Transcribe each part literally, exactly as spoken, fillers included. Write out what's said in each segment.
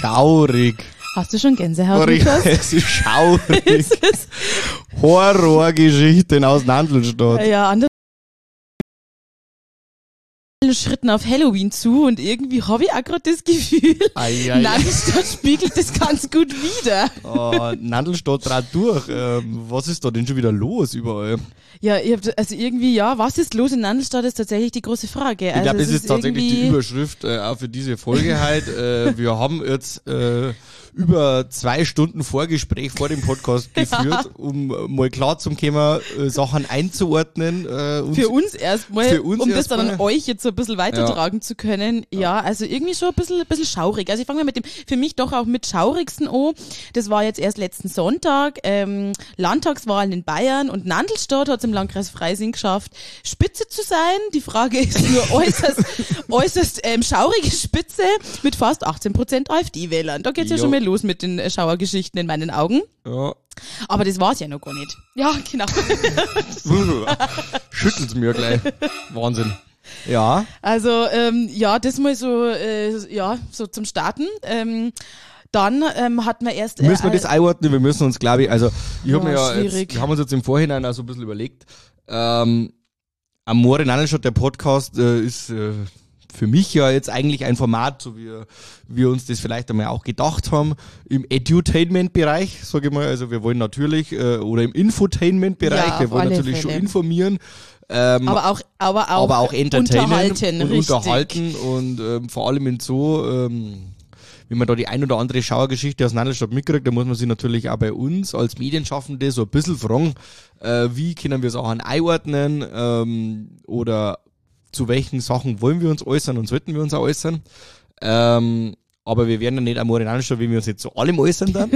schaurig. Hast du schon Gänsehaut? Es ist schaurig. Horrorgeschichten aus Nandelstadt. Ja, anders. Schritten auf Halloween zu und irgendwie habe ich auch gerade das Gefühl, Ei, ei. Nandelstadt spiegelt das ganz gut wider. Oh, Nandelstadt draht durch. Ähm, was ist da denn schon wieder los überall? Ja, ich hab, also irgendwie, ja, was ist los in Nandelstadt ist tatsächlich die große Frage. Ich Also glaube, das es ist tatsächlich die irgendwie- Überschrift äh, auch für diese Folge halt. Äh, wir haben jetzt äh, über zwei Stunden Vorgespräch vor dem Podcast geführt, um äh, mal klar zum Thema äh, Sachen einzuordnen. Äh, und Für uns erstmal, Für uns um das dann erstmal. an euch jetzt so ein bisschen weitertragen zu können. Ja, also irgendwie schon ein bisschen, ein bisschen schaurig. Also ich fange mal mit dem, für mich doch auch mit schaurigsten an. Das war jetzt erst letzten Sonntag, ähm, Landtagswahlen in Bayern und Nandelstadt hat es im Landkreis Freising geschafft, Spitze zu sein. Die Frage ist nur äußerst, äußerst ähm, schaurige Spitze mit fast achtzehn Prozent AfD-Wählern. Da geht's ja Jo. schon mal los mit den äh, Schauergeschichten in meinen Augen. ja. Aber das war's ja noch gar nicht. Ja, genau. Schüttelt's mir gleich. Wahnsinn. Ja. Also ähm, ja, das mal so, äh, ja, so zum Starten. Ähm, dann ähm, hat man erst... Äh, Müssen wir das einordnen? Wir müssen uns, glaube ich, also ich habe Ja, mir ja schwierig. jetzt, wir haben uns jetzt im Vorhinein auch so ein bisschen überlegt, ähm, Amore Nandelstadt, der Podcast, äh, ist äh, für mich ja jetzt eigentlich ein Format, so wie wir uns das vielleicht einmal auch gedacht haben, im Edutainment-Bereich, sage ich mal, also wir wollen natürlich, äh, oder im Infotainment-Bereich, Ja, wir auf wollen alle natürlich Fälle. schon informieren, ähm, aber auch, aber auch, aber auch entertainen unterhalten, und richtig. unterhalten und ähm, vor allem in so, ähm, wenn man da die ein oder andere Schauergeschichte aus Nandelstadt mitkriegt, da muss man sich natürlich auch bei uns als Medienschaffende so ein bisschen fragen, äh, wie können wir Sachen einordnen ähm, oder zu welchen Sachen wollen wir uns äußern und sollten wir uns auch äußern. Ähm, aber wir werden ja nicht einmal in Nandelstadt, wie wir uns jetzt zu allem äußern dann.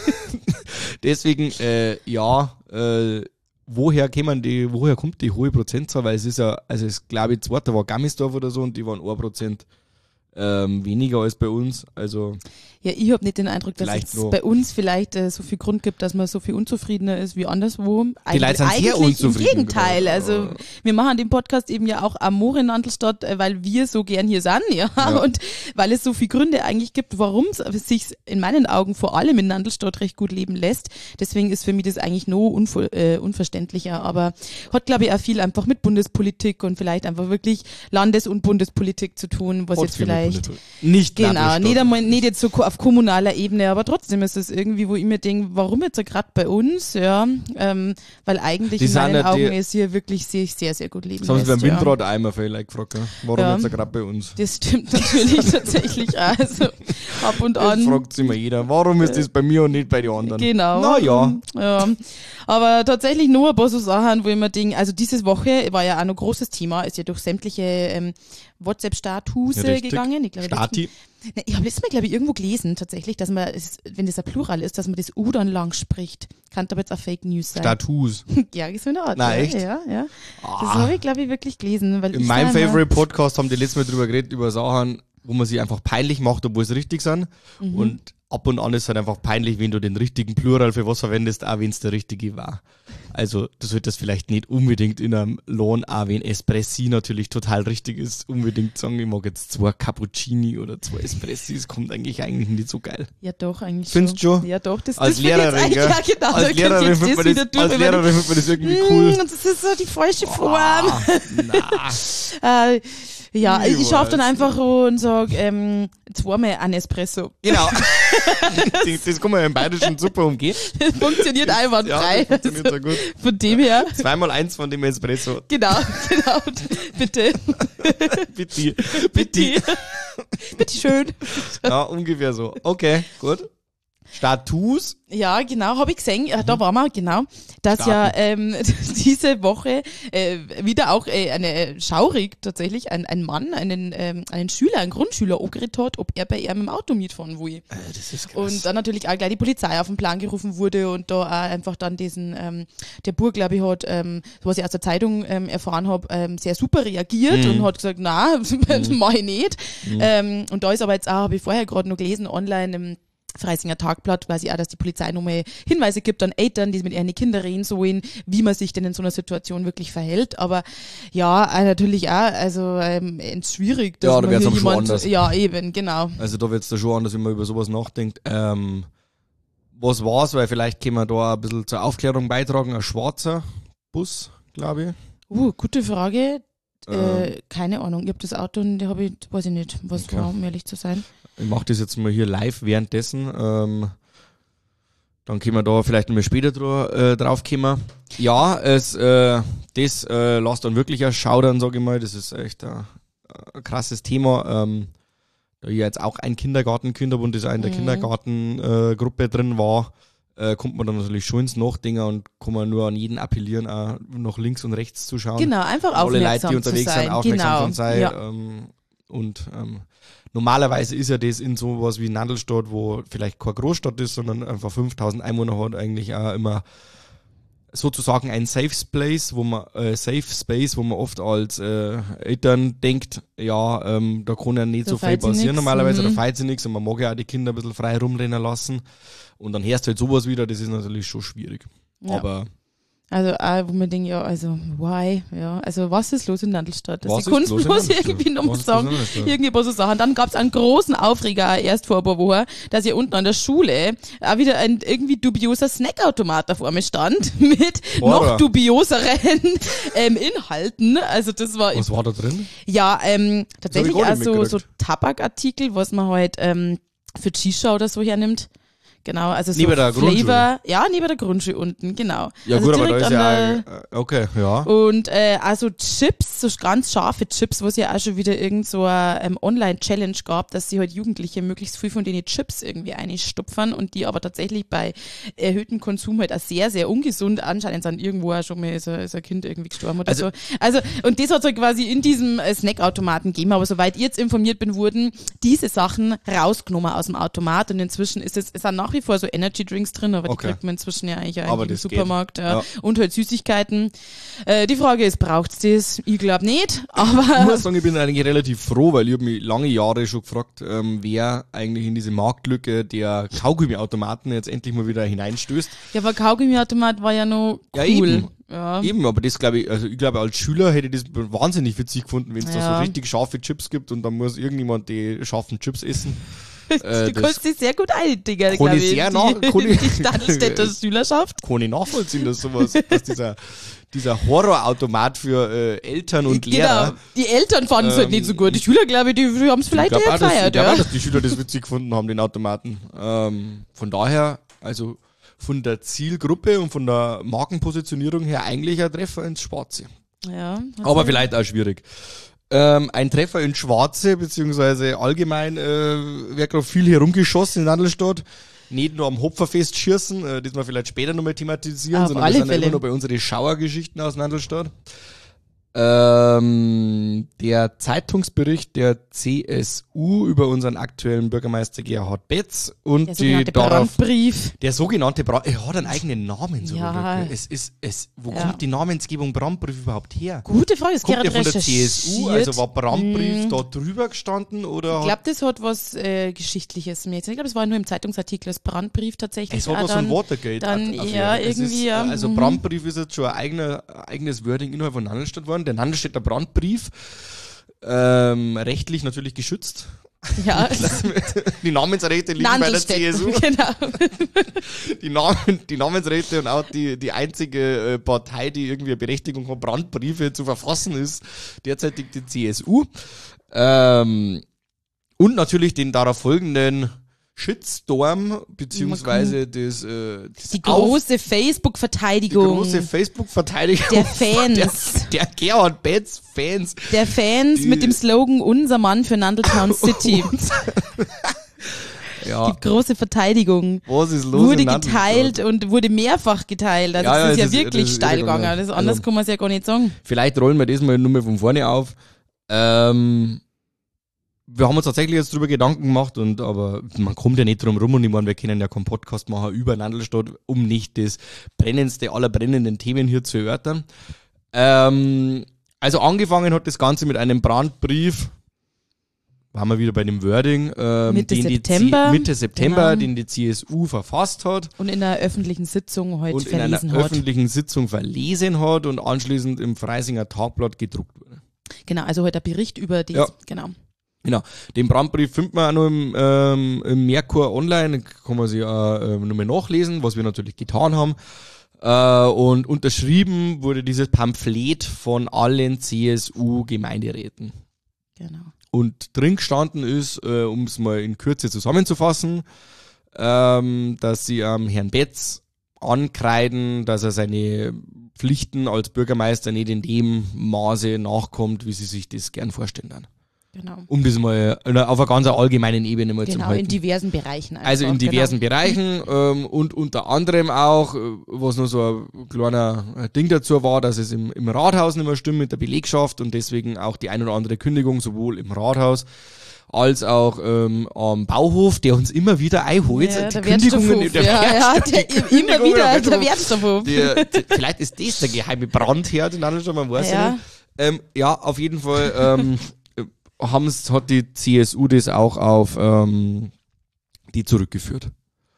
Deswegen, äh, ja, äh, woher kämen die, woher kommt die hohe Prozentzahl? Weil es ist ja, also es glaube ich, zweiter war Gammisdorf oder so und die waren ein Prozent ähm, weniger als bei uns. Also Ja, ich habe nicht den Eindruck, dass Vielleicht es nur- bei uns vielleicht äh, so viel Grund gibt, dass man so viel unzufriedener ist wie anderswo. Die Leute sind sehr eigentlich unzufrieden Im Gegenteil. gerade. Also wir machen den Podcast eben ja auch Amore in Nandelstadt, äh, weil wir so gern hier sind, ja? Ja. Und weil es so viele Gründe eigentlich gibt, warum es sich in meinen Augen vor allem in Nandelstadt recht gut leben lässt. Deswegen ist für mich das eigentlich noch unver äh, unverständlicher. Aber hat, glaube ich, auch viel einfach mit Bundespolitik und vielleicht einfach wirklich Landes- und Bundespolitik zu tun, was hat jetzt viel mit vielleicht... Politik. Nicht Genau, Nandelstadt. nicht einmal, nicht jetzt so ko- auf kommunaler Ebene, aber trotzdem ist es irgendwie, wo ich mir denke, warum jetzt gerade bei uns, ja, ähm, weil eigentlich Die in sind meinen ja die- Augen es hier wirklich sehr, sehr, sehr gut leben Das haben sie beim lässt, ja. Windradeimer vielleicht gefragt, gell? Warum Ja. jetzt gerade bei uns? Das stimmt natürlich tatsächlich auch, also ab und Das an. fragt sich immer jeder. Warum ist das bei mir und nicht bei den anderen? Genau. Na ja. ja. Aber tatsächlich nur ein paar so Sachen, wo ich mir denke, also diese Woche war ja auch noch großes Thema, ist ja durch sämtliche ähm, WhatsApp-Statuse Ja, richtig. gegangen. Ich glaube, Stati. Ne, ich habe letztes Mal, glaube ich, irgendwo gelesen, tatsächlich, dass man, es, wenn das ein Plural ist, dass man das U dann lang spricht. Kann aber jetzt auch Fake News sein. Status. Ja, ist so eine Art. Na, ja, echt? Ja, ja. Das Ah. habe ich, glaube ich, wirklich gelesen. Weil In ich meinem sag immer- Favorite Podcast haben die letztes Mal drüber geredet, über Sachen, wo man sich einfach peinlich macht, obwohl sie richtig sind. Mhm. Und ab und an ist es halt einfach peinlich, wenn du den richtigen Plural für was verwendest, auch wenn es der richtige war. Also du solltest vielleicht nicht unbedingt in einem Lohn, auch wenn Espressi natürlich total richtig ist, unbedingt sagen, ich mag jetzt zwei Cappuccini oder zwei Espressis, kommt eigentlich eigentlich nicht so geil. Ja, doch, eigentlich Findest schon. du schon? Ja, doch, das, Als das will ich jetzt Lehrerin, eigentlich- gell? Ja, genau, da Als könnt Lehrerin ihr jetzt findet man wieder das, durch, als wenn man Lehrerin findet man das irgendwie das- cool. Mm, Das ist so die falsche Form. Ah, na. Äh, ja, Ich ich schaff dann weiß einfach und sag ähm, zweimal ein Espresso. Genau. das, das kann man ja im Bayerischen super umgehen. Das funktioniert Ja, einwandfrei. das funktioniert so gut. Von dem her, Zweimal eins von dem Espresso. genau, genau. Bitte. Bitte. Bitte. Bitte schön. Ja, ungefähr so. Okay, gut. Status. Ja, genau, habe ich gesehen, ja, da waren wir, genau, dass Starten. ja ähm, diese Woche äh, wieder auch äh, eine äh, schaurig tatsächlich ein, ein Mann, einen, ähm, einen Schüler, einen Grundschüler angeredet hat, ob er bei ihm im Auto mitfahren will. Äh, das ist Und dann natürlich auch gleich die Polizei auf den Plan gerufen wurde und da auch einfach dann diesen, ähm, der Bur, glaube ich, hat, ähm, was ich aus der Zeitung ähm, erfahren habe, ähm, sehr super reagiert Mhm. und hat gesagt, na, das mach ich nicht. Mhm. Ähm, und da ist aber jetzt auch, habe ich vorher gerade noch gelesen, online, ähm, Freisinger Tagblatt, quasi auch, dass die Polizei nochmal Hinweise gibt an Eltern, die mit ihren Kindern reden sollen, wie man sich denn in so einer Situation wirklich verhält. Aber ja, äh, natürlich auch, also ähm, schwierig, dass Ja, da man wird's hier dann schon jemand, anders. ja eben, genau. Also da wird es da schon anders, wenn man über sowas nachdenkt. Ähm, was war's, weil vielleicht können wir da ein bisschen zur Aufklärung beitragen. Ein schwarzer Bus, glaube ich. Uh, gute Frage. Ähm. Äh, keine Ahnung, ich habe das Auto, da habe ich, weiß ich nicht, was Okay. war, um ehrlich zu sein. Ich mache das jetzt mal hier live währenddessen. Ähm, dann können wir da vielleicht noch mal später dra äh, drauf kommen. Ja, es, äh, das äh, lasst dann wirklich erschaudern, sage ich mal. Das ist echt ein, ein krasses Thema. Ähm, da ich jetzt auch ein Kindergartenkind habe und das auch in der Mhm. Kindergartengruppe äh, Gruppe drin war, äh, kommt man dann natürlich schon ins Nachdenken und kann man nur an jeden appellieren, auch nach links und rechts zu schauen. Genau, einfach Alle Leute, aufmerksam die unterwegs zu sein. sind, aufmerksam genau. zu sein. Ja. Ähm, und ähm, normalerweise ist ja das in sowas wie Nandelstadt, wo vielleicht keine Großstadt ist, sondern einfach fünftausend Einwohner hat, eigentlich auch immer sozusagen ein Safe Space, wo man äh, Safe Space, wo man oft als äh, Eltern denkt, ja, ähm, da kann ja nicht Da so viel fällt sie passieren nix, normalerweise, da mhm. fällt sie nichts und man mag ja auch die Kinder ein bisschen frei rumrennen lassen und dann hörst du halt sowas wieder, das ist natürlich schon schwierig. Ja. Aber Also, auch, wo man denkt, ja, also, why? Ja, also, was ist los in Nandelstadt? Also, Was ich ist kann es los in bloß Nandelstadt? irgendwie noch Was mal ist los in sagen. Nandelstadt? Irgendwie ein paar so Sachen. Dann gab es einen großen Aufreger auch erst vor ein paar Wochen, dass hier unten an der Schule auch wieder ein irgendwie dubioser Snackautomat da vor mir stand mit Horror. noch dubioseren ähm, Inhalten. Also, das war, was war da drin? ja, ähm, tatsächlich gar auch nicht so, so mitgekriegt. Tabakartikel, was man halt ähm, für Shisha oder so hernimmt. Genau, also so Neben der Grundschule? Flavor, ja, neben der Grundschule unten, genau. Ja also gut, aber da direkt ist an ja der- auch, äh, okay, ja. Und äh, also Chips, so ganz scharfe Chips, wo es ja auch schon wieder irgend so eine ähm, Online-Challenge gab, dass sie halt Jugendliche möglichst viel von den Chips irgendwie einstupfern und die aber tatsächlich bei erhöhtem Konsum halt auch sehr, sehr ungesund anscheinend sind. Irgendwo auch schon mal ist ein, ist ein Kind irgendwie gestorben oder Also- so. Also, und das hat es halt quasi in diesem äh, Snackautomaten gegeben, aber soweit ich jetzt informiert bin, wurden diese Sachen rausgenommen aus dem Automat und inzwischen ist es, es sind nach wie vor so Energy Drinks drin, aber Okay. die kriegt man inzwischen ja eigentlich auch Aber im das geht. Supermarkt. Ja. Ja. Und halt Süßigkeiten. Äh, die Frage ist, braucht's das? Ich glaube nicht, Ich aber muss sagen, ich bin eigentlich relativ froh, weil ich habe mich lange Jahre schon gefragt, ähm, wer eigentlich in diese Marktlücke der Kaugummiautomaten jetzt endlich mal wieder hineinstößt. ja, aber Kaugummiautomat war ja noch cool. Ja, eben. Ja. Eben, aber das glaube ich, also ich glaube als Schüler hätte ich das wahnsinnig witzig gefunden, wenn es da Ja. so richtig scharfe Chips gibt und dann muss irgendjemand die scharfen Chips essen. Äh, du das kannst dich sehr gut eindigen, Kann glaube ich ich. sehr die, nach- kann ich- die Stadelstädter Schülerschaft. kann ich nachvollziehen, dass sowas, dass dieser, dieser Horrorautomat für äh, Eltern und Lehrer. Genau. Die Eltern fanden es halt Ähm, nicht so gut. Die Schüler, glaube ich, die, die haben es vielleicht ich eher glaube auch, dass, ich gefeiert. glaub Ja. auch, dass die Schüler das witzig gefunden haben, den Automaten. Ähm, von daher, also von der Zielgruppe und von der Markenpositionierung her eigentlich ein Treffer ins Schwarze. Ja, Aber also- vielleicht auch schwierig. Ähm, ein Treffer ins Schwarze, beziehungsweise allgemein äh, wird gerade viel herumgeschossen in Nandelstadt. Nicht nur am Hopferfest schießen, äh, das wir vielleicht später nochmal thematisieren, Auf sondern alle wir sind ja Fälle. immer noch bei unseren Schauergeschichten aus Nandelstadt. Ähm, der Zeitungsbericht der C S U über unseren aktuellen Bürgermeister Gerhard Betz und Der die sogenannte darauf Brandbrief. der sogenannte Brand, er hat einen eigenen Namen sogar. Ja. wirklich. Es ist, es, wo Ja. kommt die Namensgebung Brandbrief überhaupt her? Gute Frage, das Kommt der Gerhard von der recherchiert. C S U? Also war Brandbrief Mm. da drüber gestanden oder Ich glaube, das hat was äh, Geschichtliches mit. Ich glaube, das war nur im Zeitungsartikel als Brandbrief tatsächlich. es hat auch was von dann, Watergate? dann, Affäre. ja, Es irgendwie, ist, ja, Also mhm. Brandbrief ist jetzt schon ein eigener, eigenes Wording innerhalb von Nandelstadt geworden. Der Nandelstädter Brandbrief, ähm, rechtlich natürlich geschützt. Ja, Die Namensrechte liegen bei der C S U. Genau. Die, Namen, die Namensrechte und auch die, die einzige äh, Partei, die irgendwie eine Berechtigung hat, Brandbriefe zu verfassen, ist derzeitig die C S U. Ähm, und natürlich den darauf folgenden Shitstorm, beziehungsweise das, äh, das Die Auf- große die Facebook-Verteidigung große Facebook-Verteidigung der Fans. der, der Gerhard Betz Fans. der Fans Die- mit dem Slogan Unser Mann für Nandeltown City. Ja, Die große Verteidigung. was ist los? Wurde in Nandelstadt? geteilt und wurde mehrfach geteilt. Also Ja, ja, das ist ja es ist- wirklich das ist steil irre gegangen. gegangen. Das, anders Also- kann man es ja gar nicht sagen. Vielleicht rollen wir das mal nur mal von vorne auf. Ähm, wir haben uns tatsächlich jetzt drüber Gedanken gemacht, und aber man kommt ja nicht drum rum, und ich meine, wir können ja keinen Podcast machen über Nandelstadt, um nicht das brennendste aller brennenden Themen hier zu erörtern. Ähm, also angefangen hat das Ganze mit einem Brandbrief waren wir wieder bei dem Wording, ähm, Mitte den September. Die C- Mitte September, Genau. den die C S U verfasst hat Und in einer öffentlichen Sitzung heute und in einer verlesen hat. öffentlichen Sitzung verlesen hat und anschließend im Freisinger Tagblatt gedruckt wurde. Genau, also heute ein Bericht über das, Ja. genau. Genau. Den Brandbrief findet man auch noch im, ähm, im Merkur online, kann man sich auch äh, nochmal nachlesen, was wir natürlich getan haben. Äh, und unterschrieben wurde dieses Pamphlet von allen C S U-Gemeinderäten. Genau. Und drin gestanden ist, äh, um es mal in Kürze zusammenzufassen, ähm, dass sie ähm, Herrn Betz ankreiden, dass er seine Pflichten als Bürgermeister nicht in dem Maße nachkommt, wie sie sich das gern vorstellen dann. Genau. Um das mal auf einer ganz allgemeinen Ebene mal zu Genau, halten. in diversen Bereichen. Einfach, Also in diversen genau. Bereichen ähm, und unter anderem auch, äh, was noch so ein kleiner äh, Ding dazu war, dass es im, im Rathaus nicht mehr stimmt mit der Belegschaft und deswegen auch die ein oder andere Kündigung sowohl im Rathaus als auch ähm, am Bauhof, der uns immer wieder einholt. Ja, die der Kündigungen, Wertstoffhof. der Ja, ja, Wertstoff- der, die immer Kündigungen wieder am der Wertstoffhof. Wertstoffhof. Der, der, vielleicht ist das der geheime Brandherd in Annalstadt, man weiß ja, Ja. nicht. Ähm, ja, auf jeden Fall ähm, haben's, hat die C S U das auch auf ähm, die zurückgeführt.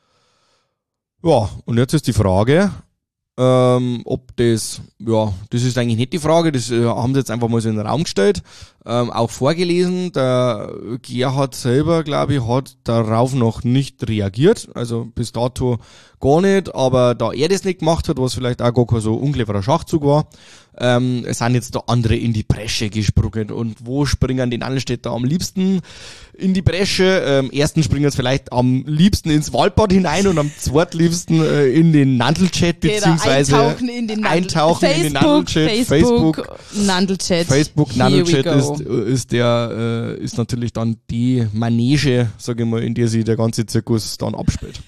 Ja, und jetzt ist die Frage, ähm, ob das, ja, das ist eigentlich nicht die Frage, das äh, haben sie jetzt einfach mal so in den Raum gestellt, ähm, auch vorgelesen. Der Gerhard selber, glaube ich, hat darauf noch nicht reagiert, also bis dato gar nicht, aber da er das nicht gemacht hat, was vielleicht auch gar kein so uncleverer Schachzug war, ähm, es sind jetzt da andere in die Bresche gesprungen. Und wo springen die Annalstädter am liebsten in die Bresche? Ähm, erstens springen sie vielleicht am liebsten ins Waldbad hinein und am zweitliebsten äh, in den Nandelchat, beziehungsweise Genau, eintauchen in den Nandel- eintauchen in den Facebook, Nandelchat. Facebook, Nandelchat. Facebook Here we Nandelchat go. ist, ist der äh, ist natürlich dann die Manege, sage ich mal, in der sich der ganze Zirkus dann abspielt.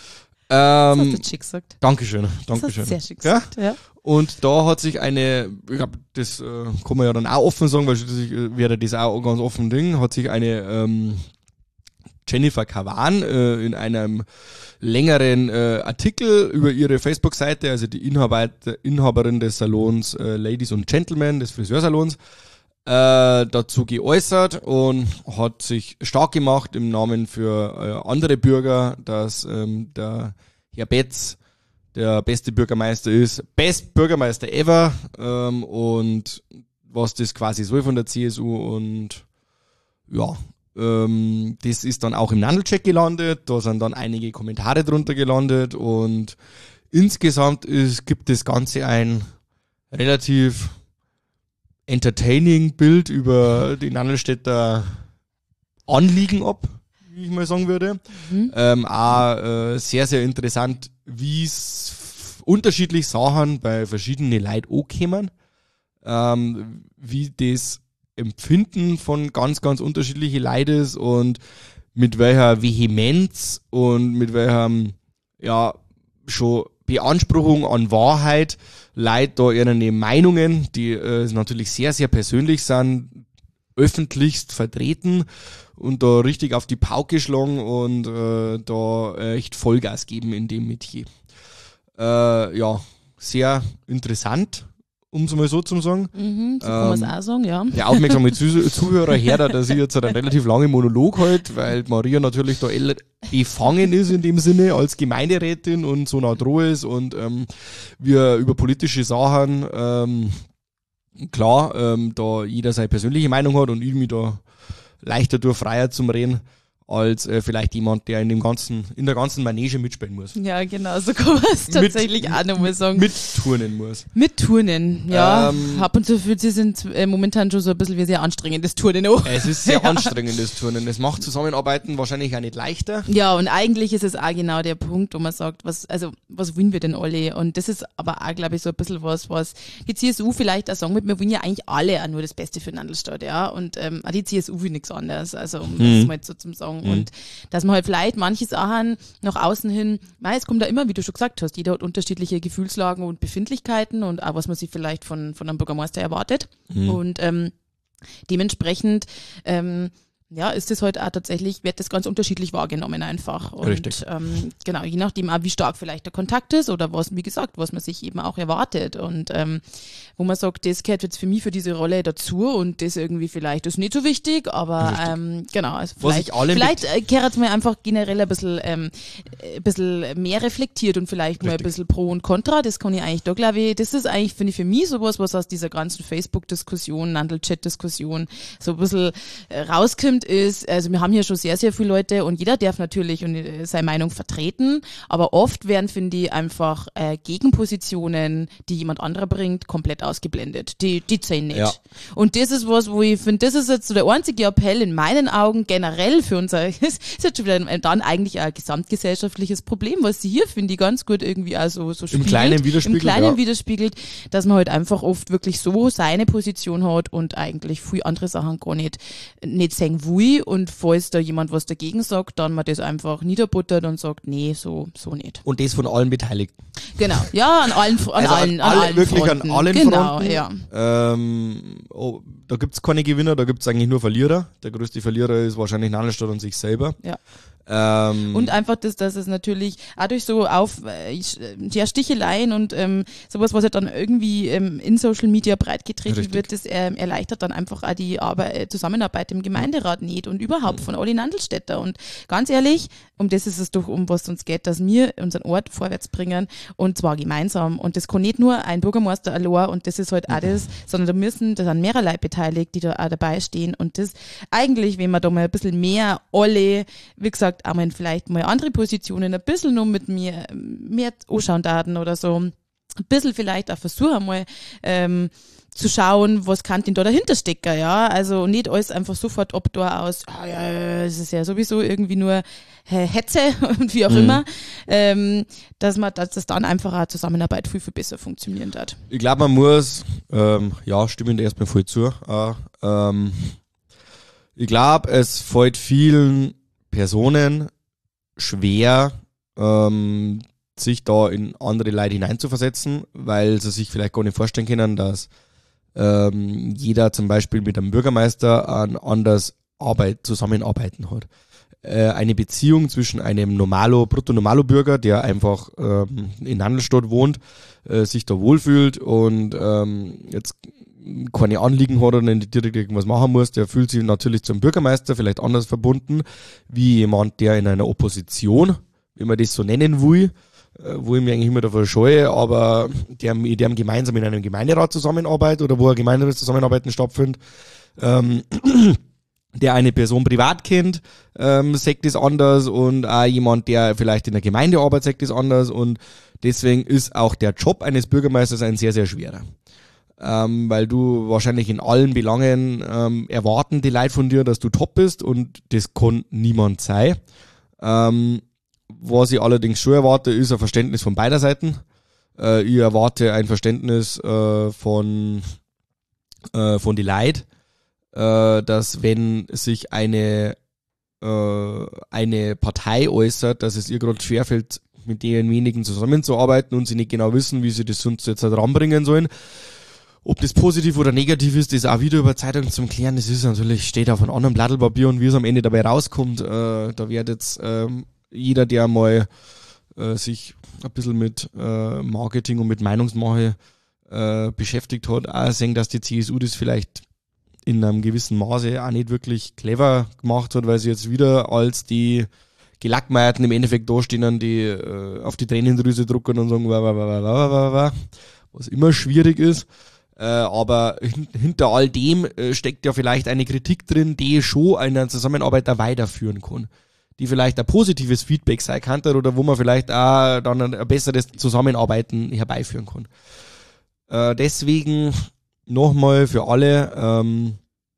Das hast Ähm, du schick gesagt. Dankeschön, Das hast du Dankeschön. sehr schick Ja? gesagt, ja. Und da hat sich eine, ich glaube, das äh, kann man ja dann auch offen sagen, weil schließlich äh, wäre das auch ganz offen Ding, hat sich eine ähm, Jennifer Kavan äh, in einem längeren äh, Artikel über ihre Facebook-Seite, also die Inhaber, Inhaberin des Salons äh, Ladies und Gentlemen, des Friseursalons, äh, dazu geäußert und hat sich stark gemacht im Namen für äh, andere Bürger, dass ähm, der Herr Betz der beste Bürgermeister ist, best Bürgermeister ever ähm, und was das quasi soll von der C S U und ja, ähm, das ist dann auch im Nandelcheck gelandet, da sind dann einige Kommentare drunter gelandet und insgesamt ist, gibt das Ganze ein relativ entertaining Bild über die Nandelstädter Anliegen ab, wie ich mal sagen würde. Mhm. Ähm, auch äh, sehr, sehr interessant, wie es f- unterschiedlich Sachen bei verschiedenen Leuten ankommen, ähm, wie das Empfinden von ganz, ganz unterschiedlichen Leuten ist und mit welcher Vehemenz und mit welcher, ja, schon Beanspruchung an Wahrheit Leute da ihre Meinungen, die äh, natürlich sehr, sehr persönlich sind, öffentlichst vertreten und da richtig auf die Pauke schlagen und äh, da echt Vollgas geben in dem Metier. Äh, ja, sehr interessant, um es mal so zu sagen. Mhm, so kann man es Ähm, auch sagen, ja. Der aufmerksame Zuh- Zuhörer hört, dass ich jetzt einen relativ langen Monolog halt, weil Maria natürlich da eher befangen ist in dem Sinne als Gemeinderätin und so nah dran ist und ähm, wir über politische Sachen ähm, klar, ähm, da jeder seine persönliche Meinung hat und ich mich da leichter durch freier zum Reden als äh, vielleicht jemand, der in dem ganzen, in der ganzen Manege mitspielen muss. Ja, genau, so kann man es tatsächlich auch nochmal sagen. Mitturnen muss. Mit Turnen, ja. Ähm, Ab und zu fühlt sie sind äh, momentan schon so ein bisschen wie sehr anstrengendes Turnen auch. Es ist sehr anstrengendes Turnen. Es macht Zusammenarbeiten wahrscheinlich auch nicht leichter. Ja, und eigentlich ist es auch genau der Punkt, wo man sagt, was, also, was wollen wir denn alle? Und das ist aber auch, glaube ich, so ein bisschen was, was die C S U vielleicht auch sagen wird, wir wollen ja eigentlich alle auch nur das Beste für Nandelstadt, ja. Und ähm, auch die C S U will nichts anderes, also um Mhm. das mal so zu sagen. Mhm. Und dass man halt vielleicht manche Sachen nach außen hin, weil es kommt da immer, wie du schon gesagt hast, jeder hat unterschiedliche Gefühlslagen und Befindlichkeiten und auch was man sich vielleicht von, von einem Bürgermeister erwartet. Mhm. Und ähm, dementsprechend ähm, ja, ist das halt auch tatsächlich, wird das ganz unterschiedlich wahrgenommen einfach. Und Richtig. Ähm, genau, je nachdem auch, wie stark vielleicht der Kontakt ist oder was, wie gesagt, was man sich eben auch erwartet. Und ähm, wo man sagt, das gehört jetzt für mich für diese Rolle dazu und das irgendwie vielleicht ist nicht so wichtig, aber ähm, genau, also Was vielleicht, ich alle vielleicht äh, gehört es mir einfach generell ein bisschen, ähm, ein bisschen mehr reflektiert und vielleicht mal ein Richtig. bisschen Pro und Contra. Das kann ich eigentlich da, glaube ich, das ist eigentlich, finde ich, für mich sowas, was aus dieser ganzen Facebook-Diskussion, Nandl-Chat-Diskussion so ein bisschen äh, rauskommt, ist, also wir haben hier schon sehr, sehr viele Leute und jeder darf natürlich und, äh, seine Meinung vertreten, aber oft werden, finde ich, einfach äh, Gegenpositionen, die jemand anderer bringt, komplett ausgeblendet. Die, die zählen nicht. Ja. Und das ist was, wo ich finde, das ist jetzt so der einzige Appell in meinen Augen generell für unser, das ist jetzt schon wieder dann eigentlich ein gesamtgesellschaftliches Problem, was sie hier, finde ich, ganz gut irgendwie also so spiegelt. Im Kleinen widerspiegelt. Im Kleinen ja. widerspiegelt, dass man halt einfach oft wirklich so seine Position hat und eigentlich viel andere Sachen gar nicht, nicht sagen will und falls da jemand was dagegen sagt, dann man das einfach niederbuttert und sagt, nee, so, so nicht. Und das von allen Beteiligten. Genau, ja, an allen, an Also allen, an an alle, allen wirklich Fronten. an allen genau, Fronten. ja. Ähm, oh, da gibt's keine Gewinner, da gibt's eigentlich nur Verlierer. Der größte Verlierer ist wahrscheinlich Nannelstadt und sich selber. Ja. Ähm, Und einfach, das, dass es natürlich auch durch so auf, äh, ja, Sticheleien und ähm, sowas, was ja dann irgendwie ähm, in Social Media breitgetreten Richtig. wird, das ähm, erleichtert dann einfach auch die Arbeit, äh, Zusammenarbeit im Gemeinderat nicht und überhaupt von alle Nandelstädter. Und ganz ehrlich, um das ist es doch, um was uns geht, dass wir unseren Ort vorwärts bringen und zwar gemeinsam. Und das kann nicht nur ein Bürgermeister allein und das ist halt auch das, sondern da müssen, da sind mehrere Leute beteiligt, die da auch dabei stehen. Und das eigentlich, wenn man da mal ein bisschen mehr alle, wie gesagt, auch mal vielleicht mal andere Positionen ein bisschen nur mit mir mehr anschauen Daten oder so, ein bisschen vielleicht auch versuchen mal ähm, zu schauen, was kann denn da dahinter stecken, ja, also nicht alles einfach sofort ob da aus, ah, ja, es ist ja sowieso irgendwie nur äh, Hetze und wie auch Mhm. immer, ähm, dass man, dass das dann einfach auch Zusammenarbeit viel, viel besser funktionieren wird. Ich glaube, man muss, ähm, ja, stimmen da erstmal voll zu. Äh, ähm, ich glaube, es fällt vielen Personen schwer, ähm, sich da in andere Leute hineinzuversetzen, weil sie sich vielleicht gar nicht vorstellen können, dass ähm, jeder zum Beispiel mit einem Bürgermeister an anders Arbeit, zusammenarbeiten hat. Äh, eine Beziehung zwischen einem Normalo, Brutto-Normalo-Bürger, der einfach ähm, in Handelsstadt wohnt, äh, sich da wohlfühlt und ähm, jetzt keine Anliegen hat oder nicht direkt irgendwas machen muss, der fühlt sich natürlich zum Bürgermeister vielleicht anders verbunden, wie jemand, der in einer Opposition, wenn man das so nennen will, äh, wo ich mich eigentlich immer davor scheue, aber der, der gemeinsam in einem Gemeinderat zusammenarbeitet oder wo eine Gemeindezusammenarbeiten stattfindet, ähm, der eine Person privat kennt, ähm, sagt das anders und auch jemand, der vielleicht in der Gemeinde arbeitet, sagt das anders und deswegen ist auch der Job eines Bürgermeisters ein sehr, sehr schwerer. Ähm, weil du wahrscheinlich in allen Belangen ähm, erwarten die Leute von dir, dass du top bist und das kann niemand sein. Ähm, was ich allerdings schon erwarte, ist ein Verständnis von beider Seiten. Äh, ich erwarte ein Verständnis äh, von äh, von die Leuten, äh, dass wenn sich eine äh, eine Partei äußert, dass es ihr gerade schwerfällt, mit denjenigen zusammenzuarbeiten und sie nicht genau wissen, wie sie das sonst jetzt halt ranbringen sollen. Ob das positiv oder negativ ist, das auch wieder über Zeitung zum Klären. Das ist natürlich, steht auf einem anderen Blattelpapier und wie es am Ende dabei rauskommt, äh, da wird jetzt ähm, jeder, der mal äh, sich ein bisschen mit äh, Marketing und mit Meinungsmache äh, beschäftigt hat, auch sehen, dass die C S U das vielleicht in einem gewissen Maße auch nicht wirklich clever gemacht hat, weil sie jetzt wieder als die Gelackmeierten im Endeffekt dastehen, die äh, auf die Tränendrüse drucken und sagen, wa, wa, wa, wa, wa, wa, wa, was immer schwierig ist. Äh, aber hin, hinter all dem äh, steckt ja vielleicht eine Kritik drin, die schon einen Zusammenarbeiter weiterführen kann. Die vielleicht ein positives Feedback sein kann oder wo man vielleicht auch dann ein, ein besseres Zusammenarbeiten herbeiführen kann. Äh, deswegen nochmal für alle, ähm,